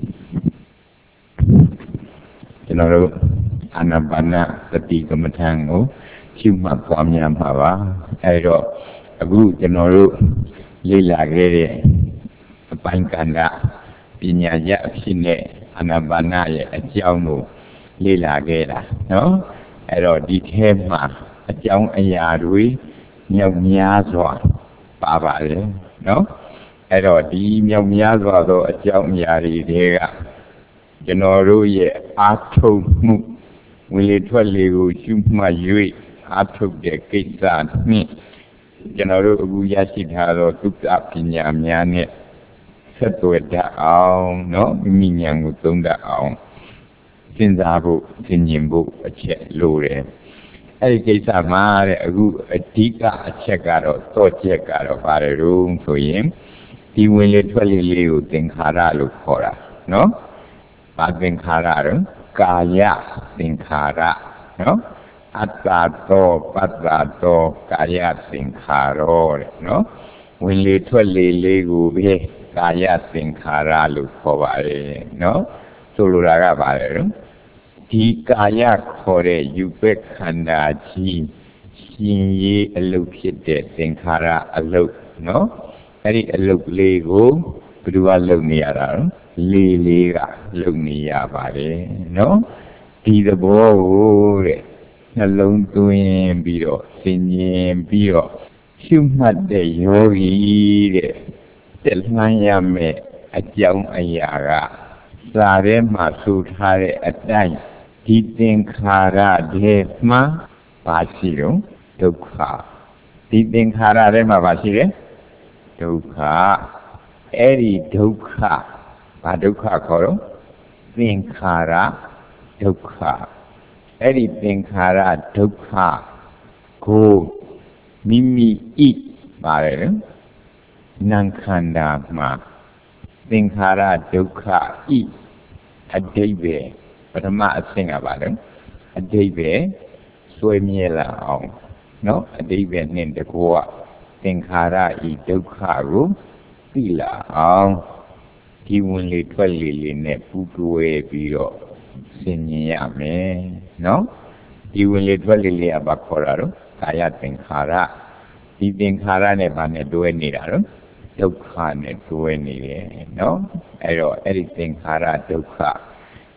ကျွန်တော်တို့အာနာပါနသတိကမ္မထံကိုရှုမှတ်ပွားများမှာပါအဲတော့အခုကျွန်တော်တို့လေ့လာခဲ့တဲ့အပိုင်းကဏ္ဍပညာရအဖြစ်နဲ့အာနာပါနရဲ့အကြောင်းကိုလေ့လာခဲ့တာနော်အဲတော့ဒီထဲမှာအကြောင်းအရာတွေမြောက်များစွာပါပါတယ်နော်အဲတော့ဒီမြောက်များစွာသောအကြောင်းအရာတွေတွေကကျွန်တော်တို့ရဲ့အာထုတ်မှုဝင်လေထွက်လေကိုရှုမှတ်၍အာထုတ်တဲ့ကိစ္စနှင့်ကျွန်တော်တို့အခုရရှိထားသောသုတ္တပညာများနဲ့ဆက်သွယ်တတ်အောင်နော်မိမိဉာဏ်ကိုသုံးတတ်အောင်စဉ်းစားဖို့သင်ញင်ဖို့အချက်လိုတယ်အဲ့ဒီကိစ္စမှာတဲ့အခုအဓိကအချက်ကတော့သော့ချက်ကတော့ပါတယ်လို့ဆိုရင်ဒီဝင်လေထွက်လေလေးကိုသင်္ခါရလို့ခေါ်တာနော်ဘာသင်္ခါရလဲကာယသင်္ခါရနော်အတ္တသောပတ္တသောကာယသင်္ခါရောတဲ့နော်ဝင်လေထွက်လေလေးကိုပဲကာယသင်္ခါရလို့ခေါ်ပါတယ်နော်ဆိုလိုတာကဘာလဲဒီကာယခေါ်တဲ့ယူပက်ခန္ဓာကြီးရှင်ရေးအလုတ်ဖြစ်တဲ့သင်္ခါရအလုတ်နော်အဲ့ဒီအလုတ်လေးကိုဘယ်သူကလုပ်နေရတာလဲလေးလေးကလုပ်နေရပါတယ်နော်ဒီသဘောကိုတဲ့နှလုံးသွင်းပြီးတော့သင်ញင်ပြီးတော့ရှုမှတ်တဲ့ယောဂီတဲ့တက်လှမ်းရမယ်အကြောင်းအရာကစာထဲမှာဆိုထားတဲ့အတိုင်းဒီသင်္ခါရတွေမှာပါရှိတော့ဒုက္ခဒီသင်္ခါရထဲမှာပါရှိတယ်ဒုက္ခအဲ့ဒီဒုက္ခဘာဒုက္ခခေါ်တော့သင်္ခါရဒုက္ခအဲ့ဒီသင်္ခါရဒုက္ခကိုမိမိဤပါတယ်နာခန္ဓာမှာသင်္ခါရဒုက္ခဤအဓိပ္ပာယ်ပထမအဆင့်ကပါလဲအဓိပ္ပာယ်ဆွေးမြဲလာအောင်နော်အဓိပ္ပာယ်နဲ့တကွာသင်္ခါရဤဒုက္ခကိုသိလာအောင်ဒီဝင်လေထွက်လေလေးနဲ့ပူးတွဲပြီးတော့ဆင်ញင်ရမယ်နော်ဒီဝင်လေထွက်လေလေးကဘာခေါ်တာတော့ကာယသင်္ခါရဒီသင်္ခါရနဲ့ဘာနဲ့တွဲနေတာတော့ဒုက္ခနဲ့တွဲနေတယ်နော်အဲ့တော့အဲ့ဒီသင်္ခါရဒုက္ခ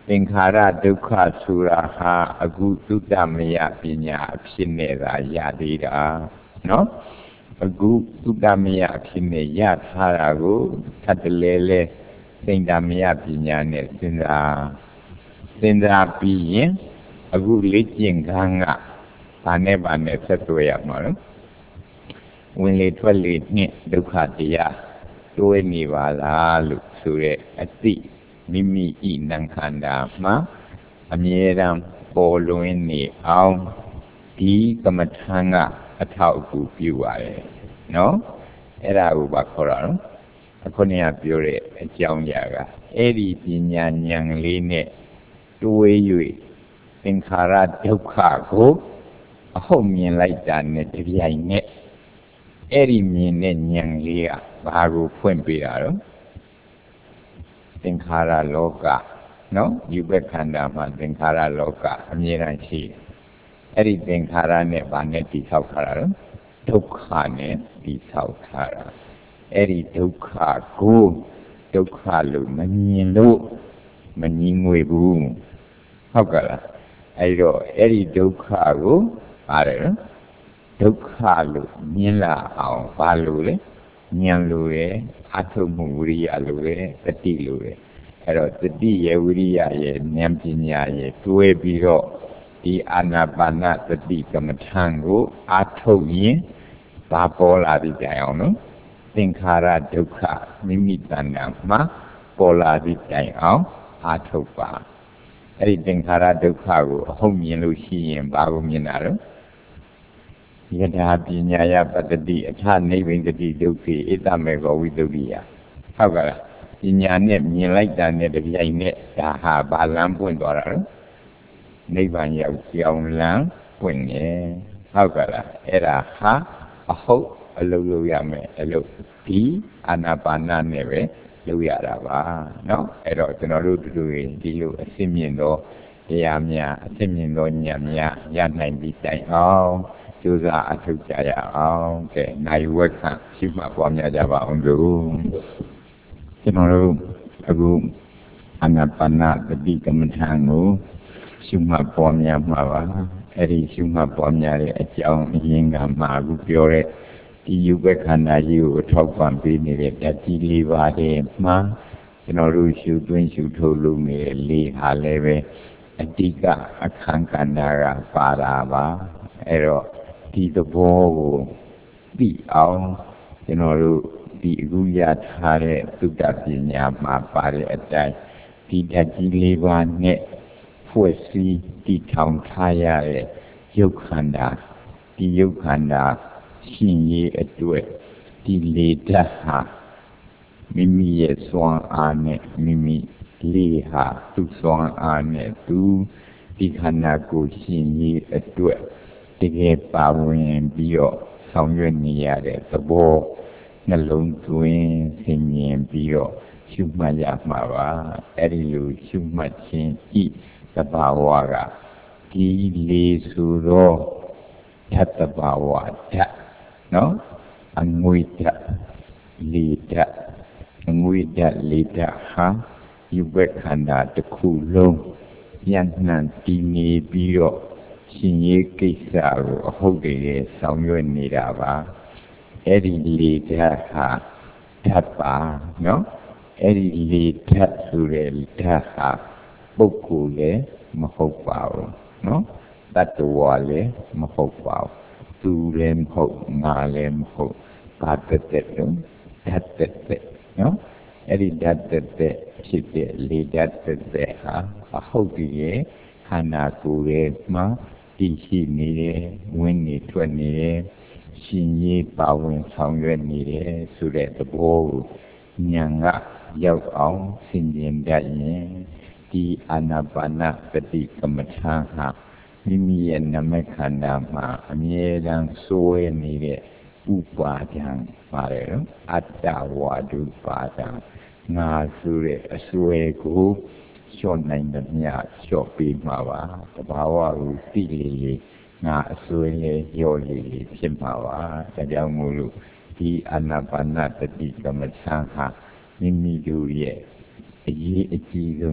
သင်္ခါရဒုက္ခဆိုတာဟာအခုသုတမယပညာအဖြစ်နဲ့သာရသေးတာနော်အခုသုတမယအဖြစ်နဲ့ရထားတာကိုသတ္တလဲလဲစိန္ဒမယပညာနဲ့စဉ်းစားစဉ်းစားပြီးရင်အခုလေ့ကျင့်ခန်းကဘာနဲ့ဘာနဲ့ဆက်သွယ်ရမှာလဲဝင်လေထွက်လေနဲ့ဒုက္ခတရားတွဲနေပါလားလို့ဆိုတဲ့အသိမိမိဤနံခန္ဓာမှာအမြဲတမ်းပေါ်လွင်နေအောင်ဒီကမ္မထံကအထောက်အကူပြုပါတယ်နော်အဲ့ဒါကိုဘာခေါ်တာလဲအခုနကပြောတဲ့အကြောင်းအရာကအဲ့ဒီပညာဉာဏ်လေးနဲ့တွေး၍သင်္ခါရဒုက္ခကိုအဟုတ်မြင်လိုက်တာနဲ့တပြိုင်နက်အဲ့ဒီမြင်တဲ့ဉာဏ်လေးကဘာကိုဖွင့်ပေးတာတော့သင်္ခါရလောကနော်ယူဘက်ခန္ဓာမှာသင်္ခါရလောကအမြဲတမ်းရှိတယ်အဲ့ဒီသင်္ခါရနဲ့ဘာနဲ့တည်ဆောက်ထားတာတော့ဒုက္ခနဲ့တည်ဆောက်ထားတာအဲ့ဒီဒုက္ခကိုဒုက္ခလို့မမြင်လို့မငြင်းငွေဘူးဟုတ်ကလားအဲ့တော့အဲ့ဒီဒုက္ခကိုပါတယ်နော်ဒုက္ခလို့မြင်လာအောင်ဘာလို့လဲဉာဏ်လိုရဲ့အထုမှုဝိရိယလိုရဲ့တတိလိုရဲ့အဲ့တော့တတိရဲ့ဝိရိယရဲ့ဉာဏ်ပညာရဲ့တွဲပြီးတော့ဒီအာနာပါနတတိကမ္မထံကိုအာထုတ်ရင်ဘာပေါ်လာပြီးကြအောင်နော်သင်္ခါရဒုက္ခမိမိတဏ္ဍာမှာပေါ်လာပြီးတိုင်အောင်အာထုတ်ပါအဲ့ဒီသင်္ခါရဒုက္ခကိုအဟုတ်မြင်လို့ရှိရင်ဘာကိုမြင်တာလဲယထာပညာယပတ္တိအထနိဗ္ဗိန္တိဒုက္ခေဧတမေကောဝိသုဒ္ဓိယဟုတ်ကလားပညာနဲ့မြင်လိုက်တာနဲ့တပြိုင်နက်ဒါဟာဘာလမ်းပွင့်သွားတာလဲနိဗ္ဗာန်ရောက်ကြောင်းလမ်းပွင့်နေဟုတ်ကလားအဲ့ဒါဟာအဟုတ်အလုပ်လုပ်ရမယ်အလုပ်ဒီအာနာပါနနဲ့ပဲလုပ်ရတာပါเนาะအဲ့တော့ကျွန်တော်တို့တို့ဒီလိုအစစ်မြင့်သောတရားများအစစ်မြင့်သောဉာဏ်များရနိုင်ပြီးတိုင်အောင်ကျိုးစားအထောက်ကြရအောင်ကဲနိုင်ဝက်ခရှိမှပွားများကြပါအောင်လို့ကျွန်တော်တို့အခုအာနာပါနတတိကမ္မထံကိုရှိမှပွားများမှာပါအဲ့ဒီရှိမှပွားများတဲ့အကြောင်းအရင်းကမှအခုပြောတဲ့ဒီယူဘခန္ဓာကြီးကိုထောက်ပံ့ပေးနေတဲ့ဓာတ်ကြီးလေးပါးတဲ့မှာကျွန်တော်တို့ရှုသွင်းရှုထုတ်လို့နေတဲ့လေးဟာလည်းပဲအတိကအခန်းကဏ္ဍကပါတာပါအဲ့တော့ဒီသဘောကိုသိအောင်ကျွန်တော်တို့ဒီအခုရထားတဲ့သုတ္တပညာမှာပါတဲ့အတိုင်းဒီဓာတ်ကြီးလေးပါးနဲ့ဖွဲ့စည်းတည်ထောင်ထားရတဲ့ရုပ်ခန္ဓာဒီရုပ်ခန္ဓာရှင်ရေးအတွက်ဒီလေဓာတ်ဟာမိမိရဲ့စွမ်းအားနဲ့မိမိလေဟာသူ့စွမ်းအားနဲ့သူဒီခန္ဓာကိုရှင်ရေးအတွက်တကယ်ပါဝင်ပြီးတော့ဆောင်ရွက်နေရတဲ့သဘောနှလုံးသွင်းဆင်ញင်ပြီးတော့ရှုမှတ်ရမှာပါအဲ့ဒီလိုရှုမှတ်ခြင်းဤသဘာဝကဒီလေဆိုတော့ဓာတ်သဘာဝဓာတ်နော်အငွေဓာတ်လေဓာတ်အငွေဓာတ်လေဓာတ်ဟာယူဘက်ခန္ဓာတစ်ခုလုံးညံ့နှံ့တည်နေပြီးတော့ရှင်ရေးကိစ္စကိုအဟုတ်တည်းဆောင်ရွက်နေတာပါအဲ့ဒီလေဓာတ်ဟာဓာတ်ပါနော်အဲ့ဒီလေဓာတ်ဆိုတဲ့ဓာတ်ဟာပုဂ္ဂိုလ်လည်းမဟုတ်ပါဘူးနော်တတ္တဝါလည်းမဟုတ်ပါဘူးသူလည်းမဟုတ်ငါလည်းမဟုတ်ဘာတက်တက်တော့ဓာတ်တက်တက်နော်အဲ့ဒီဓာတ်တက်တက်ဖြစ်တဲ့လေဓာတ်တက်တက်ဟာအဟုတ်တည်းခန္ဓာကိုယ်ရဲ့မှာတည်ရှိနေတယ်ဝင်နေထွက်နေတယ်ရှင်ရေးပါဝင်ဆောင်ရွက်နေတယ်ဆိုတဲ့သဘောကိုဉာဏ်ကရောက်အောင်ဆင်ခြင်တတ်ရင်ဒီအာနာပါနပฏิကမ္မထာဟာမိမိရဲ့နမခန္ဓာမှာအမြဲတမ်းစိုးဝဲနေတဲ့ဥပါဒံပါတယ်နော်အတ္တဝါဒုပါဒံငါဆိုတဲ့အစွဲကိုလျှော့နိုင်တဲ့မြတ်လျှော့ပေးမှာပါတဘာဝကိုသိလေလေငါအစွဲလေးလျော့လေလေဖြစ်မှာပါဒါကြောင့်မို့လို့ဒီအာနာပါနပฏิကမ္မထာဟာမိမိတို့ရဲ့အရေးအကြီးဆုံး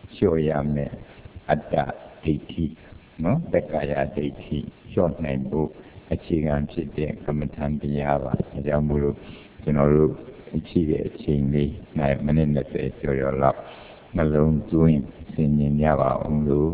လျှော့ရမယ်အတ္တဒိဋ္ဌိနော်တက္ကာယဒိဋ္ဌိလျှော့နိုင်ဖို့အခြေခံဖြစ်တဲ့ကမ္မထံတရားပါအကြောင်းမို့လို့ကျွန်တော်တို့ရှိတဲ့အချိန်လေးနိုင်မိနစ်၂၀ကျော်ကျော်လောက်နှလုံးသွင်းစဉ်းကျင်ကြပါအောင်လို့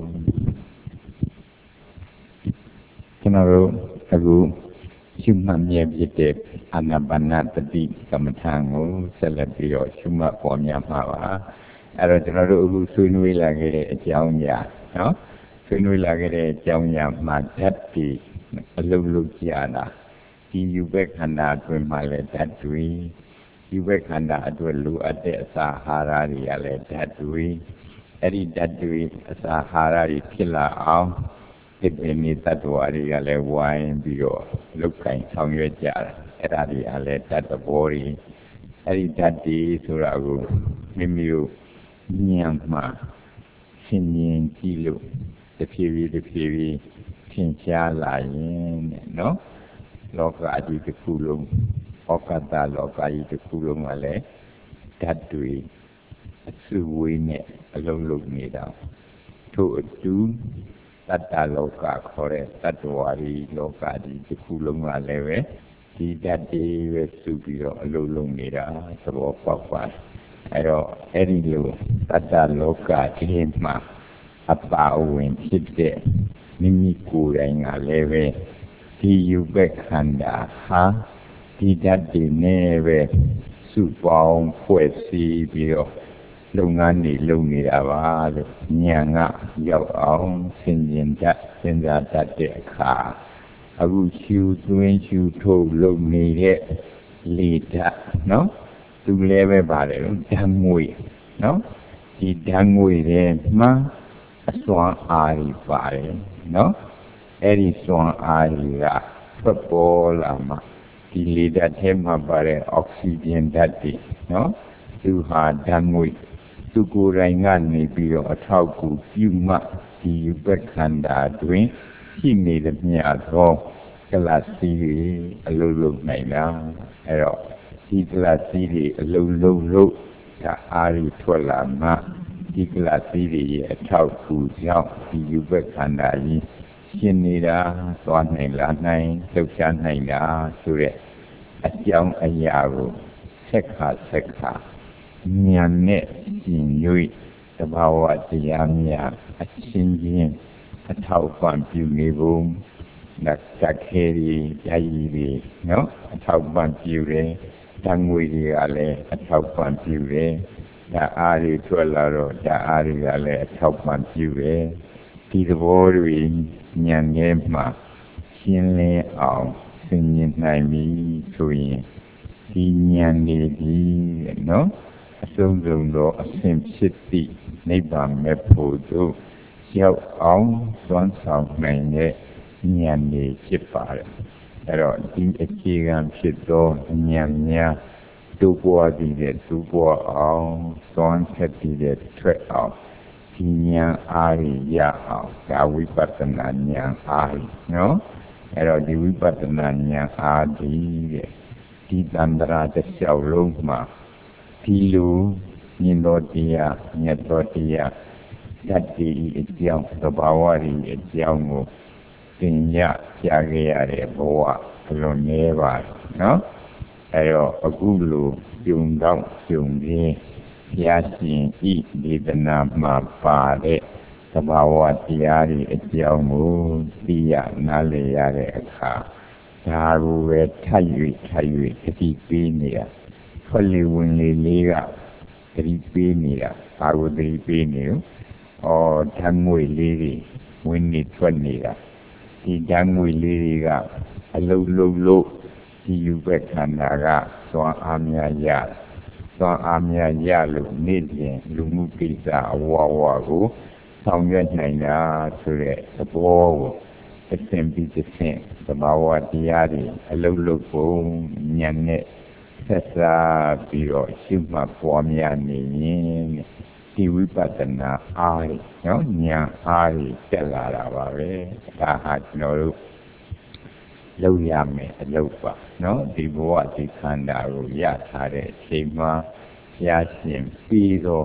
ကျွန်တော်တို့အခုရှုမှတ်မြဲဖြစ်တဲ့အာနာပါနသတိကမ္မထံကိုဆက်လက်ပြီးတော့ရှုမှတ်ပေါ်များမှာပါအဲ့တော့ကျွန်တော်တို့အခုဆွေးနွေးလာခဲ့တဲ့အကြောင်းအရာနော်ဆွေးနွေးလာခဲ့တဲ့အကြောင်းအရာမှာဓာတ်တွေအလုံးလုံးကြတာဒီယူဘက်ခန္ဓာအတွင်းမှာလည်းဓာတ်တွေယူဘက်ခန္ဓာအတွက်လိုအပ်တဲ့အစာအာဟာရတွေကလည်းဓာတ်တွေအဲ့ဒီဓာတ်တွေအစာအာဟာရတွေဖြစ်လာအောင်ဒီပင်ဒီတ attva တွေကလည်းဝိုင်းပြီးတော့လုတ်ကင်ဆောင်ရွက်ကြတာအဲ့ဒါတွေကလည်းဓာတ်သဘောတွေအဲ့ဒီဓာတ်တွေဆိုတာကိုမိမိတို့ဉာဏ်မှာရှင်းမြင်ကြည့်လို့တဖြည်းဖြည်းတဖြည်းဖြည်းထင်ရှားလာရင်နော်လောကအကြီးတစ်ခုလုံးဩကတလောကကြီးတစ်ခုလုံးကလည်းဓာတ်တွေအစုဝေးနဲ့အလုံးလုံးနေတာထို့အတူတတ္တလောကခေါ်တဲ့တတ္တဝါဒီလောကကြီးတစ်ခုလုံးကလည်းပဲဒီဓာတ်တွေပဲစုပြီးတော့အလုံးလုံးနေတာသဘောပေါက်ပါတယ်အဲ့တော့အဲ့ဒီလိုတတ္တလောကကြီးမှာအပါအဝင်ဖြစ်တဲ့မိမိကိုယ်တိုင်ကလည်းပဲဒီယူဘက်ခန္ဓာဟာဒီဓာတ်တွေနဲ့ပဲစုပေါင်းဖွဲ့စည်းပြီးတော့လုပ်ငန်းတွေလုပ်နေတာပါလို့ဉာဏ်ကရောက်အောင်စဉ်းကျင်တတ်စဉ်းစားတတ်တဲ့အခါအခုရှုသွင်းရှုထုတ်လုပ်နေတဲ့လေဓာတ်နော်သူလည်းပဲပါတယ်လို့ဓာတ်ငွေနော်ဒီဓာတ်ငွေတွေမှာအစွမ်းအားကြီးပါတယ်နော်အဲ့ဒီစွမ်းအားကြီးကထွက်ပေါ်လာမှဒီလေဓာတ်ထဲမှာပါတဲ့အောက်ဆီဂျင်ဓာတ်တွေနော်သူဟာဓာတ်ငွေသူကိုယ်တိုင်ကနေပြီးတော့အထောက်အကူပြုမှဒီယူဘက်ခန္ဓာတွင်ရှိနေတဲ့မြတ်သောကလစီတွေအလုံးလုံးနိုင်တာအဲ့တော့ဒီကလစီတွေအလုံးလုံးလို့ဒါအားရထွက်လာမှဒီကလစီတွေရဲ့အထောက်အကူကြောင့်ဒီယူဘက်ခန္ဓာကြီးရှင်းနေတာသွားနိုင်လာနိုင်လှုပ်ရှားနိုင်တာဆိုတဲ့အကြောင်းအရာကိုဆက်ခါဆက်ခါဉာဏ်နဲ့ရှင်၍တဘာဝတရားများအချင်းချင်းအထောက်ပံ့ပြုနေဖို့လက်တက်ခဲရီယာယီတွေနော်အထောက်ပံ့ပြုတယ်ဓာတ်ငွေတွေကလည်းအထောက်ပံ့ပြုတယ်ဓာတ်အားတွေထွက်လာတော့ဓာတ်အားတွေကလည်းအထောက်ပံ့ပြုတယ်ဒီသဘောတွေဉာဏ်ထဲမှာရှင်းလင်းအောင်သိမြင်နိုင်ပြီဆိုရင်ဒီဉာဏ်တွေဒီနော်အဆုံးစုံသောအစဉ်ဖြစ်သည့်နိဗ္ဗာန်မဲ့ဖို့တို့ရောက်အောင်သွမ်းဆောင်နိုင်တဲ့ဉာဏ်တွေဖြစ်ပါတယ်အဲ့တော့ဒီအခြေခံဖြစ်သောဉာဏ်များတူပွားပြီးတဲ့တူပွားအောင်သွမ်းဆက်ပြီးတဲ့ထွက်အောင်ဒီဉာဏ်အားရအောင်ဒါဝိပဿနာဉာဏ်အားနော်အဲ့တော့ဒီဝိပဿနာဉာဏ်အားဒီတဲ့ဒီတန္တရာတစ်လျှောက်လုံးမှာဒီလိုမြင်တော်တရားမြတ်တော်တရားဓာတ်ဒီအကြောင်းသဘာဝတွေအကြောင်းကိုသင်ရကြားခဲ့ရတဲ့ဘဝအလွန်နည်းပါနော်အဲတော့အခုလိုကျုံတော့ကျုံရင်းဘုရားရှင်ဤဒေသနာမှာပါတဲ့သဘာဝတရားတွေအကြောင်းကိုသိရနားလည်ရတဲ့အခါဒါကိုပဲထိုက်၍ထိုက်၍တတိပေးနေတာဖွင့်လေဝင်လေလေးကတတိပေးနေတာဘာကိုတတိပေးနေလဲဩဓာတ်ငွေလေးတွေဝင်နေထွက်နေတာဒီဓာတ်ငွေလေးတွေကအလုံးလုံးလို့ဒီယူဘက်ခန္ဓာကသွားအားများရသွားအားများရလို့နေ့စဉ်လူမှုကိစ္စအဝဝကိုဆောင်ရွက်နိုင်တာဆိုတဲ့သဘောကိုအစဉ်ပြီးတစ်ဆင့်သဘာဝတရားတွေအလုံးလုံးပုံဉာဏ်နဲ့ဆက်စားပြီးတော့ရှုမှတ်ပွားများနေရင်ဒီဝိပဿနာအားနော်ဉာဏ်အားတက်လာတာပါပဲဒါဟာကျွန်တော်တို့လုပ်ရမယ်အလုပ်ပါနော်ဒီဘဝဒီခန္ဓာကိုရထားတဲ့အချိန်မှာဘုရားရှင်ပြီးတော့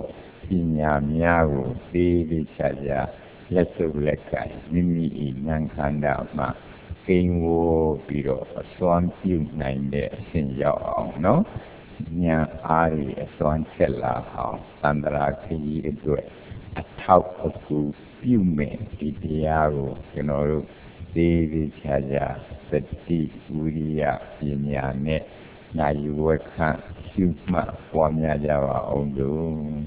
ညာများကိုသေးသေးချာချာလက်စုပ်လက်ကိုင်မိမိ၏ဉာဏ်ခန္ဓာမှာကိန်းဝေါ်ပြီးတော့အစွမ်းပြုနိုင်တဲ့အစဉ်ရောက်အောင်နော်ဉာဏ်အားဖြင့်အစွမ်းဆက်လာအောင်သန္တရာခရီးအတွက်အထောက်အကူပြုမယ်ဒီတရားကိုကျွန်တော်တို့သေးသေးချာချာသတိဝိရိယပညာနဲ့နိုင်ဝက်ခရှုမှတ်ပွားများကြပါအောင်လို့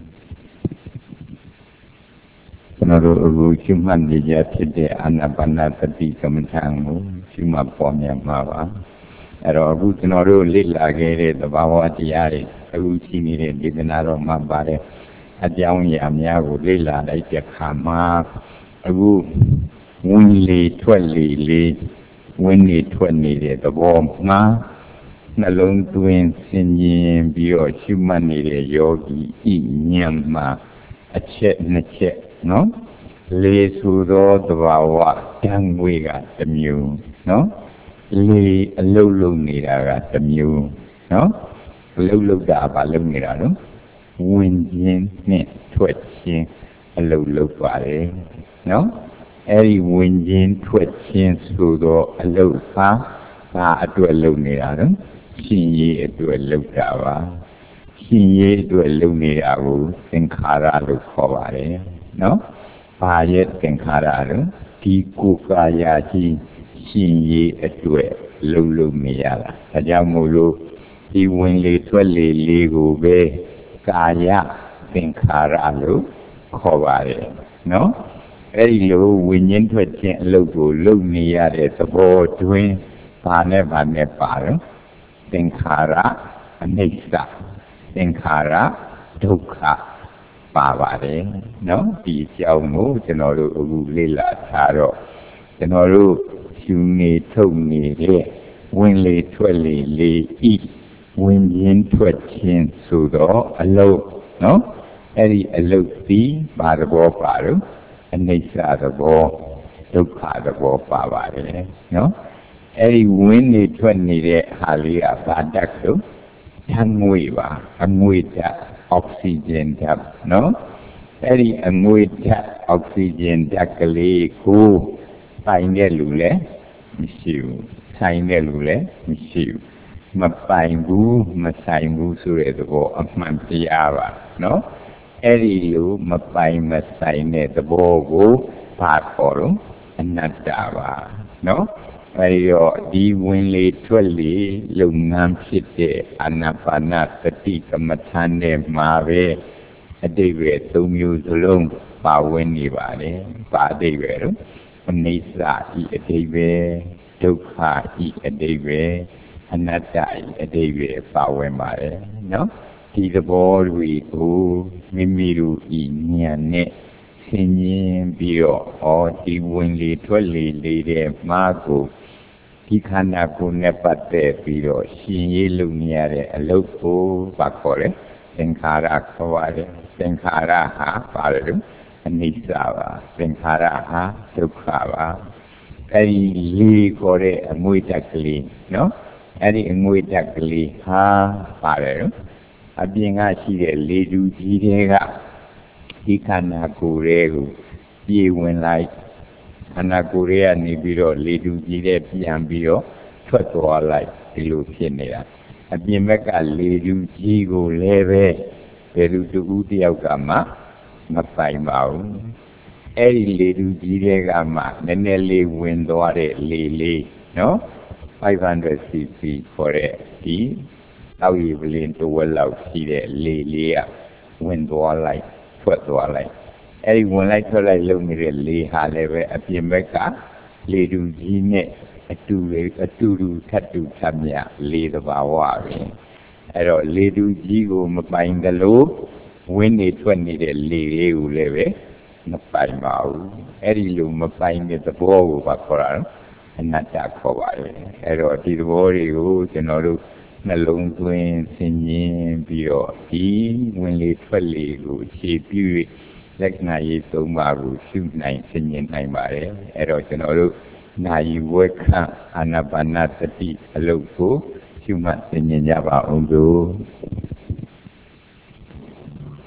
ကျွန်တော်တို့အခုရှုမှတ်နေကြဖြစ်တဲ့အာနာပါနသတိကမ္မထာကိုရှုမှတ်ပွားများမှာပါအဲ့တော့အခုကျွန်တော်တို့လေ့လာခဲ့တဲ့သဘာဝတရားတွေအခုရှိနေတဲ့ဒေသနာတော်မှာပါတဲ့အကြောင်းအရာများကိုလေ့လာလိုက်တဲ့အခါမှာအခုဝင်လေထွက်လေလေဝင်နေထွက်နေတဲ့သဘောမှာနှလုံးသွင်းစဉ်းကျင်ပြီးတော့ရှုမှတ်နေတဲ့ယောဂီဤဉာဏ်မှာအချက်နှစ်ချက်နော်လေဆိုသောသဘာဝဓာတ်ငွေကတစ်မျိုးနော်လေအလုတ်လုံနေတာကတစ်မျိုးနော်အလုတ်လုံတာဘာလုံနေတာနော်ဝင်ခြင်းနဲ့ထွက်ခြင်းအလုတ်လုံပါတယ်နော်အဲ့ဒီဝင်ခြင်းထွက်ခြင်းဆိုသောအလုတ်ဟာဘာအတွက်လုံနေတာနော်ရှင်ရေးအတွက်လုံတာပါရှင်ရေးအတွက်လုံနေတာကိုသင်္ခါရလို့ခေါ်ပါတယ်နော်ဘာရဲ့သင်္ခါရလို့ဒီကိုယ်ကာယကြီးရှင်ရေးအတွက်လုံလုံနေရတာဒါကြောင့်မို့လို့ဒီဝင်လေထွက်လေလေးကိုပဲကာယသင်္ခါရလို့ခေါ်ပါတယ်နော်အဲ့ဒီလိုဝိညာဉ်ထွက်ခြင်းအလုပ်ကိုလုပ်နေရတဲ့သဘောတွင်ဘာနဲ့ဘာနဲ့ပါတော့သင်္ခါရအနိစ္စသင်္ခါရဒုက္ခပါပါတယ်နော်ဒီအကြောင်းကိုကျွန်တော်တို့အခုလေ့လာထားတော့ကျွန်တော်တို့ရှုနေထုတ်နေတဲ့ဝင်လေထွက်လေလေဤဝင်ခြင်းထွက်ခြင်းဆိုတော့အလုပ်နော်အဲ့ဒီအလုပ်သည်ဘာသဘောပါတော့အနိစ္စသဘောဒုက္ခသဘောပါပါတယ်နော်အဲ့ဒီဝင်နေထွက်နေတဲ့ဟာလေးကဘာဓာတ်လို့ဓာတ်ငွေပါအငွေဓာတ်အောက်ဆီဂျင်ဓာတ်နော်အဲ့ဒီအငွေဓာတ်အောက်ဆီဂျင်ဓာတ်ကလေးကိုပိုင်တဲ့လူလည်းမရှိဘူးဆိုင်တဲ့လူလည်းမရှိဘူးမပိုင်ဘူးမဆိုင်ဘူးဆိုတဲ့သဘောအမှန်တရားပါနော်အဲ့ဒီလိုမပိုင်မဆိုင်တဲ့သဘောကိုဘာခေါ်လို့အနတ္တပါနော်အဲဒီတော့ဒီဝင်လေထွက်လေလုပ်ငန်းဖြစ်တဲ့အာနာပါနသတိကမ္မထာနဲ့မှာပဲအတိတ်ပဲသုံးမျိုးစလုံးပါဝင်နေပါတယ်ပါအတိတ်ပဲတော့အနိစ္စဤအတိတ်ပဲဒုက္ခဤအတိတ်ပဲအနတ္တဤအတိတ်ပဲပါဝင်ပါတယ်နော်ဒီသဘောတွေကိုမိမိတို့ဤဉာဏ်နဲ့ဆင်ခြင်ပြီးတော့ဩဒီဝင်လေထွက်လေလေးတဲ့မှာကိုဒီခန္ဓာကိုယ်နဲ့ပတ်သက်ပြီးတော့ရှင်ရေးလုပ်နေရတဲ့အလုပ်ကိုဘာခေါ်လဲသင်္ခါရခေါ်ပါတယ်သင်္ခါရဟာဘာလဲအနိစ္စပါသင်္ခါရဟာဒုက္ခပါအဲဒီလေးခေါ်တဲ့အငွေ့တက်ကလေးနော်အဲဒီအငွေ့တက်ကလေးဟာပါတယ်အပြင်ကရှိတဲ့လေတူကြီးတွေကဒီခန္ဓာကိုယ်ရဲ့ကိုပြေဝင်လိုက်ခန္ဓာကိုယ်ရဲ့ကနေပြီးတော့လေတူကြီးတဲ့ပြန်ပြီးတော့ထွက်သွားလိုက်ဒီလိုဖြစ်နေတာအပြင်ဘက်ကလေတူကြီးကိုလည်းပဲဘယ်သူတူတယောက်ကမှမပိုင်ပါဘူးအဲ့ဒီလေတူကြီးတွေကမှနည်းနည်းလေးဝင်သွားတဲ့လေလေးနော်five hundred c c ခေါ်တဲ့ဒီတောက်ရည်ပလင်းတစ်ဝက်လောက်ရှိတဲ့လေလေးကဝင်သွားလိုက်ထွက်သွားလိုက်အဲ့ဒီဝင်လိုက်ထွက်လိုက်လုပ်နေတဲ့လေဟာလည်းပဲအပြင်ဘက်ကလေတူကြီးနဲ့အတူအတူတူထပ်တူထပ်မြလေသဘာဝပဲအဲ့တော့လေတူကြီးကိုမပိုင်သလိုဝင်နေထွက်နေတဲ့လေလေးကိုလည်းပဲမပိုင်ပါဘူးအဲ့ဒီလိုမပိုင်တဲ့သဘောကိုပါခေါ်တာအနတ္တခေါ်ပါတယ်အဲ့တော့ဒီသဘောတွေကိုကျွန်တော်တို့နှလုံးသွင်းဆင်ခြင်ပြီးတော့ဒီဝင်လေထွက်လေကိုအခြေပြု၍လက္ခဏာရေးသုံးပါးကိုရှုနိုင်ဆင်ခြင်နိုင်ပါတယ်အဲ့တော့ကျွန်တော်တို့နာယီဝက်ခအာနာပါနသတိအလုပ်ကိုရှုမှတ်ဆင်ခြင်ကြပါအောင်လို့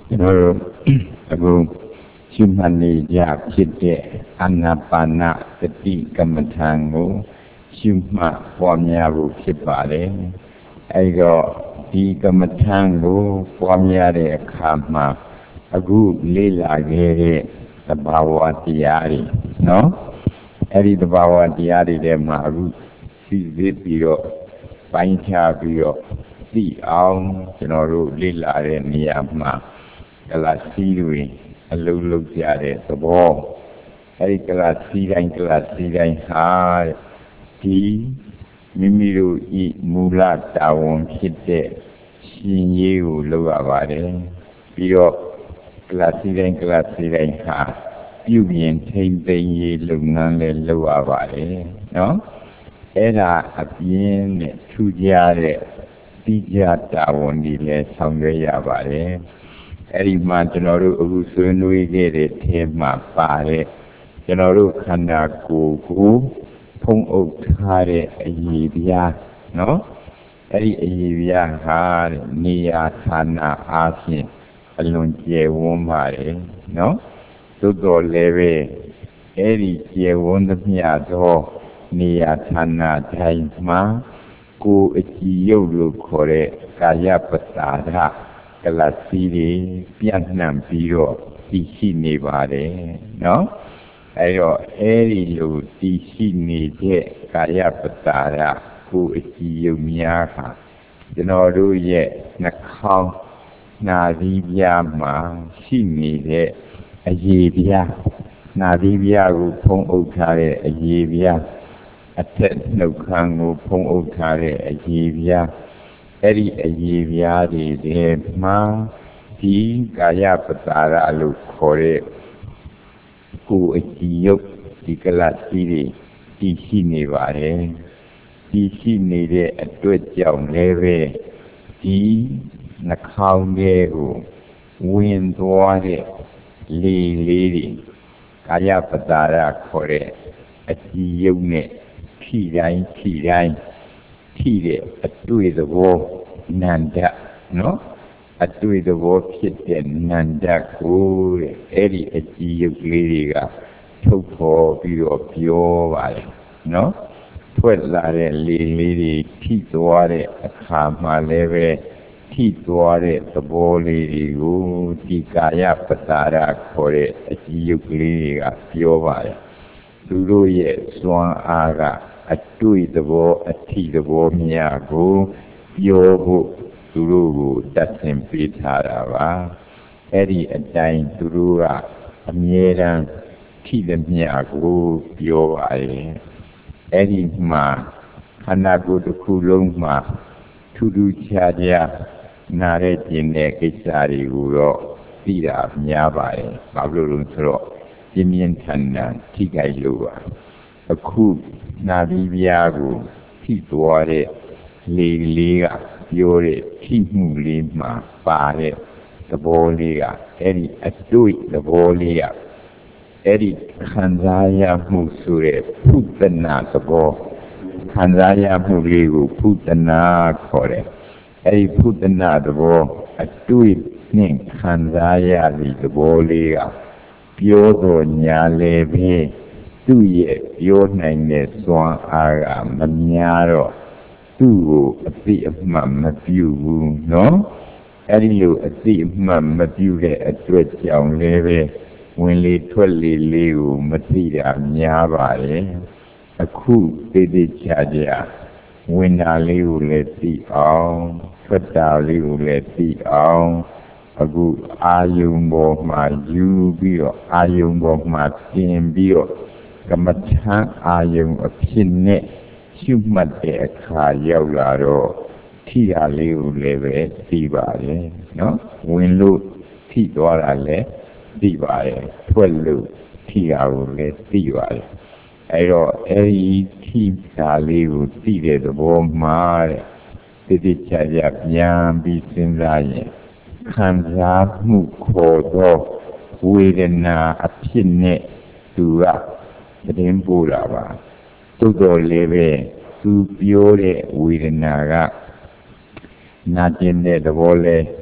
ကျွန်တော်တို့အခုရှုမှတ်နေကြဖြစ်တဲ့အာနာပါနစတိကမ္မထံကိုရှုမှတ်ပွားများဖို့ဖြစ်ပါတယ်အဲဒီတော့ဒီကမ္မထံကိုပွားများတဲ့အခါမှာအခုလေ့လာခဲ့တဲ့သဘာဝတရားတွေနော်အဲဒီသဘာဝတရားတွေထဲမှာအခုသိသိပြီးတော့ပိုင်းခြားပြီးတော့သိအောင်ကျွန်တော်တို့လေ့လာတဲ့နေရာမှာကလစီတွေအလုံးလုံးကြတဲ့သဘောအဲဒီကလစီတိုင်းကလစီတိုင်းဟာဒီမိမိတို့ဤမူလတာဝန်ဖြစ်တဲ့ရှင်ရေးကိုလုပ်ရပါတယ်ပြီးတော့ကလစီတိုင်းကလစီတိုင်းဟာပြုပြင်ထိမ့်သိမ်းရေးလုပ်ငန်းလည်းလုပ်ရပါတယ်နော်အဲ့ဒါအပြင်းနဲ့ထူးခြားတဲ့တိကျတာဝန်တွေလည်းဆောင်ရွက်ရပါတယ်အဲ့ဒီမှာကျွန်တော်တို့အခုဆွေးနွေးခဲ့တဲ့ထဲမှာပါတဲ့ကျွန်တော်တို့ခန္ဓာကိုယ်ကိုဖုံးအုပ်ထားတဲ့အရည်ပြားနော်အဲ့ဒီအရည်ပြားဟာနေရာဌာနအားဖြင့်အလွန်ကျယ်ဝန်းပါတယ်နော်သို့တော်လည်းပဲအဲ့ဒီကျယ်ဝန်းသမျှသောနေရာဌာနတိုင်းမှာကိုယ်အကြည်ယုတ်လို့ခေါ်တဲ့ကာယပတ္တာဒကလစီတွေပြန့်နှံ့ပြီးတော့တည်ရှိနေပါတယ်နော်အဲတော့အဲဒီလိုတည်ရှိနေတဲ့ကာယပတ္တာဒကိုယ်အကြည်ယုတ်များဟာကျွန်တော်တို့ရဲ့နှာခေါင်းနာသီးပြားမှာရှိနေတဲ့အရေပြားနာသီးပြားကိုဖုံးအုပ်ထားတဲ့အရေပြားအထက်နှုတ်ခမ်းကိုဖုံးအုပ်ထားတဲ့အရေပြားအဲ့ဒီအရေပြားတွေထဲမှာဒီကာယပတ္တာရလို့ခေါ်တဲ့ကိုယ်အကြည်ယုတ်ဒီကလစီတွေတည်ရှိနေပါတယ်တည်ရှိနေတဲ့အတွက်ကြောင့်လည်းပဲဒီနှာခေါင်းထဲကိုဝင်သွားတဲ့လေလေးတွေကာယပတ္တာရခေါ်တဲ့အကြည်ယုတ်နဲ့ထိတိုင်းထိတိုင်းထိတဲ့အတွေ့သဘောနန္ဒနော်အတွေ့သဘောဖြစ်တဲ့နန္ဒကိုတဲ့အဲ့ဒီအကြည်ယုတ်လေးတွေကထုတ်ဖော်ပြီးတော့ပြောပါတယ်နော်ထွက်လာတဲ့လေလေးတွေထိသွားတဲ့အခါမှာလည်းပဲထိသွားတဲ့သဘောလေးတွေကိုဒီကာယပတ္တာရခေါ်တဲ့အကြည်ယုတ်လေးတွေကပြောပါတယ်သူတို့ရဲ့စွမ်းအားကအတွေ့သဘောအထိသဘောများကိုပြောဖို့သူတို့ကိုတတ်သင်ပေးထားတာပါအဲ့ဒီအတိုင်းသူတို့ကအမြဲတမ်းထိသမျှကိုပြောပါရဲ့အဲ့ဒီမှာခန္ဓာကိုယ်တစ်ခုလုံးမှာထူးထူးခြားခြားနားရကျင်တဲ့ကိစ္စတွေကိုတော့သိတာများပါတယ်ဘာလို့လဲဆိုတော့ပြင်းပြင်းထန်ထန်ထိကြိုက်လို့ပါအခုနာသီးပြားကိုထိသွားတဲ့လေလေးကပြောတဲ့ထိမှုလေးမှာပါတဲ့သဘောလေးကအဲ့ဒီအတွေ့သဘောလေးကအဲ့ဒီခံစားရမှုဆိုတဲ့ဖုတနာသဘောခံစားရမှုလေးကိုဖုတနာခေါ်တယ်အဲ့ဒီဖုတနာသဘောအတွေ့နဲ့ခံစားရသည့်သဘောလေးကပြောတော်ညာလေပဲသူ့ရဲ့ပြောနိုင်တဲ့စွမ်းအားကမများတော့သူ့ကိုအသိအမှတ်မပြုဘူးနော်အဲ့ဒီလိုအသိအမှတ်မပြုတဲ့အတွက်ကြောင့်လည်းပဲဝင်လေထွက်လေလေးကိုမသိတာများပါတယ်အခုသိသိချာချာဝင်တာလေးကိုလည်းသိအောင်ထွက်တာလေးကိုလည်းသိအောင်အခုအာယုံပေါ်မှာယူပြီးတော့အာယုံပေါ်မှာတင်ပြီးတော့ကမ္မထံအာယုံအဖြစ်နဲ့ရှုမှတ်တဲ့အခါရောက်လာတော့ထိတာလေးကိုလည်းပဲသိပါတယ်နော်ဝင်လို့ထိသွားတာလည်းသိပါတယ်ထွက်လို့ထိတာကိုလည်းသိပါတယ်အဲတော့အဲဒီထိတာလေးကိုသိတဲ့သဘောမှာတဲ့တိတိကျကျပြန်ပြီးစဉ်းစားရင်ခံစားမှုခေါ်သောဝေဒနာအဖြစ်နဲ့သူကသတင်းပို့တာပါသို့တော်လည်းပဲသူပြောတဲ့ဝေဒနာကနာကျင်တဲ့သဘောလဲ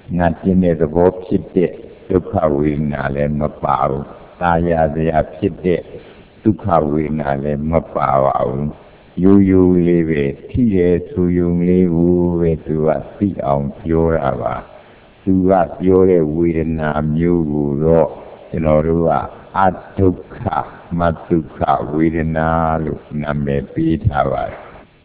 ငါကျင်တဲ့သဘောဖြစ်တဲ့ဒုက္ခဝေဒနာလည်းမပါဘူးသာယာတရားဖြစ်တဲ့ဒုက္ခဝေဒနာလည်းမပါပါဘူးရိုးရိုးလေးပဲထိရဲဆိုယုံလေးကိုပဲသူကသိအောင်ပြောတာပါသူကပြောတဲ့ဝေဒနာမျိုးကိုတော့ကျွန်တော်တို့ကအဒုက္ခမဒုက္ခဝေဒနာလို့နာမည်ပေးထားပါတယ်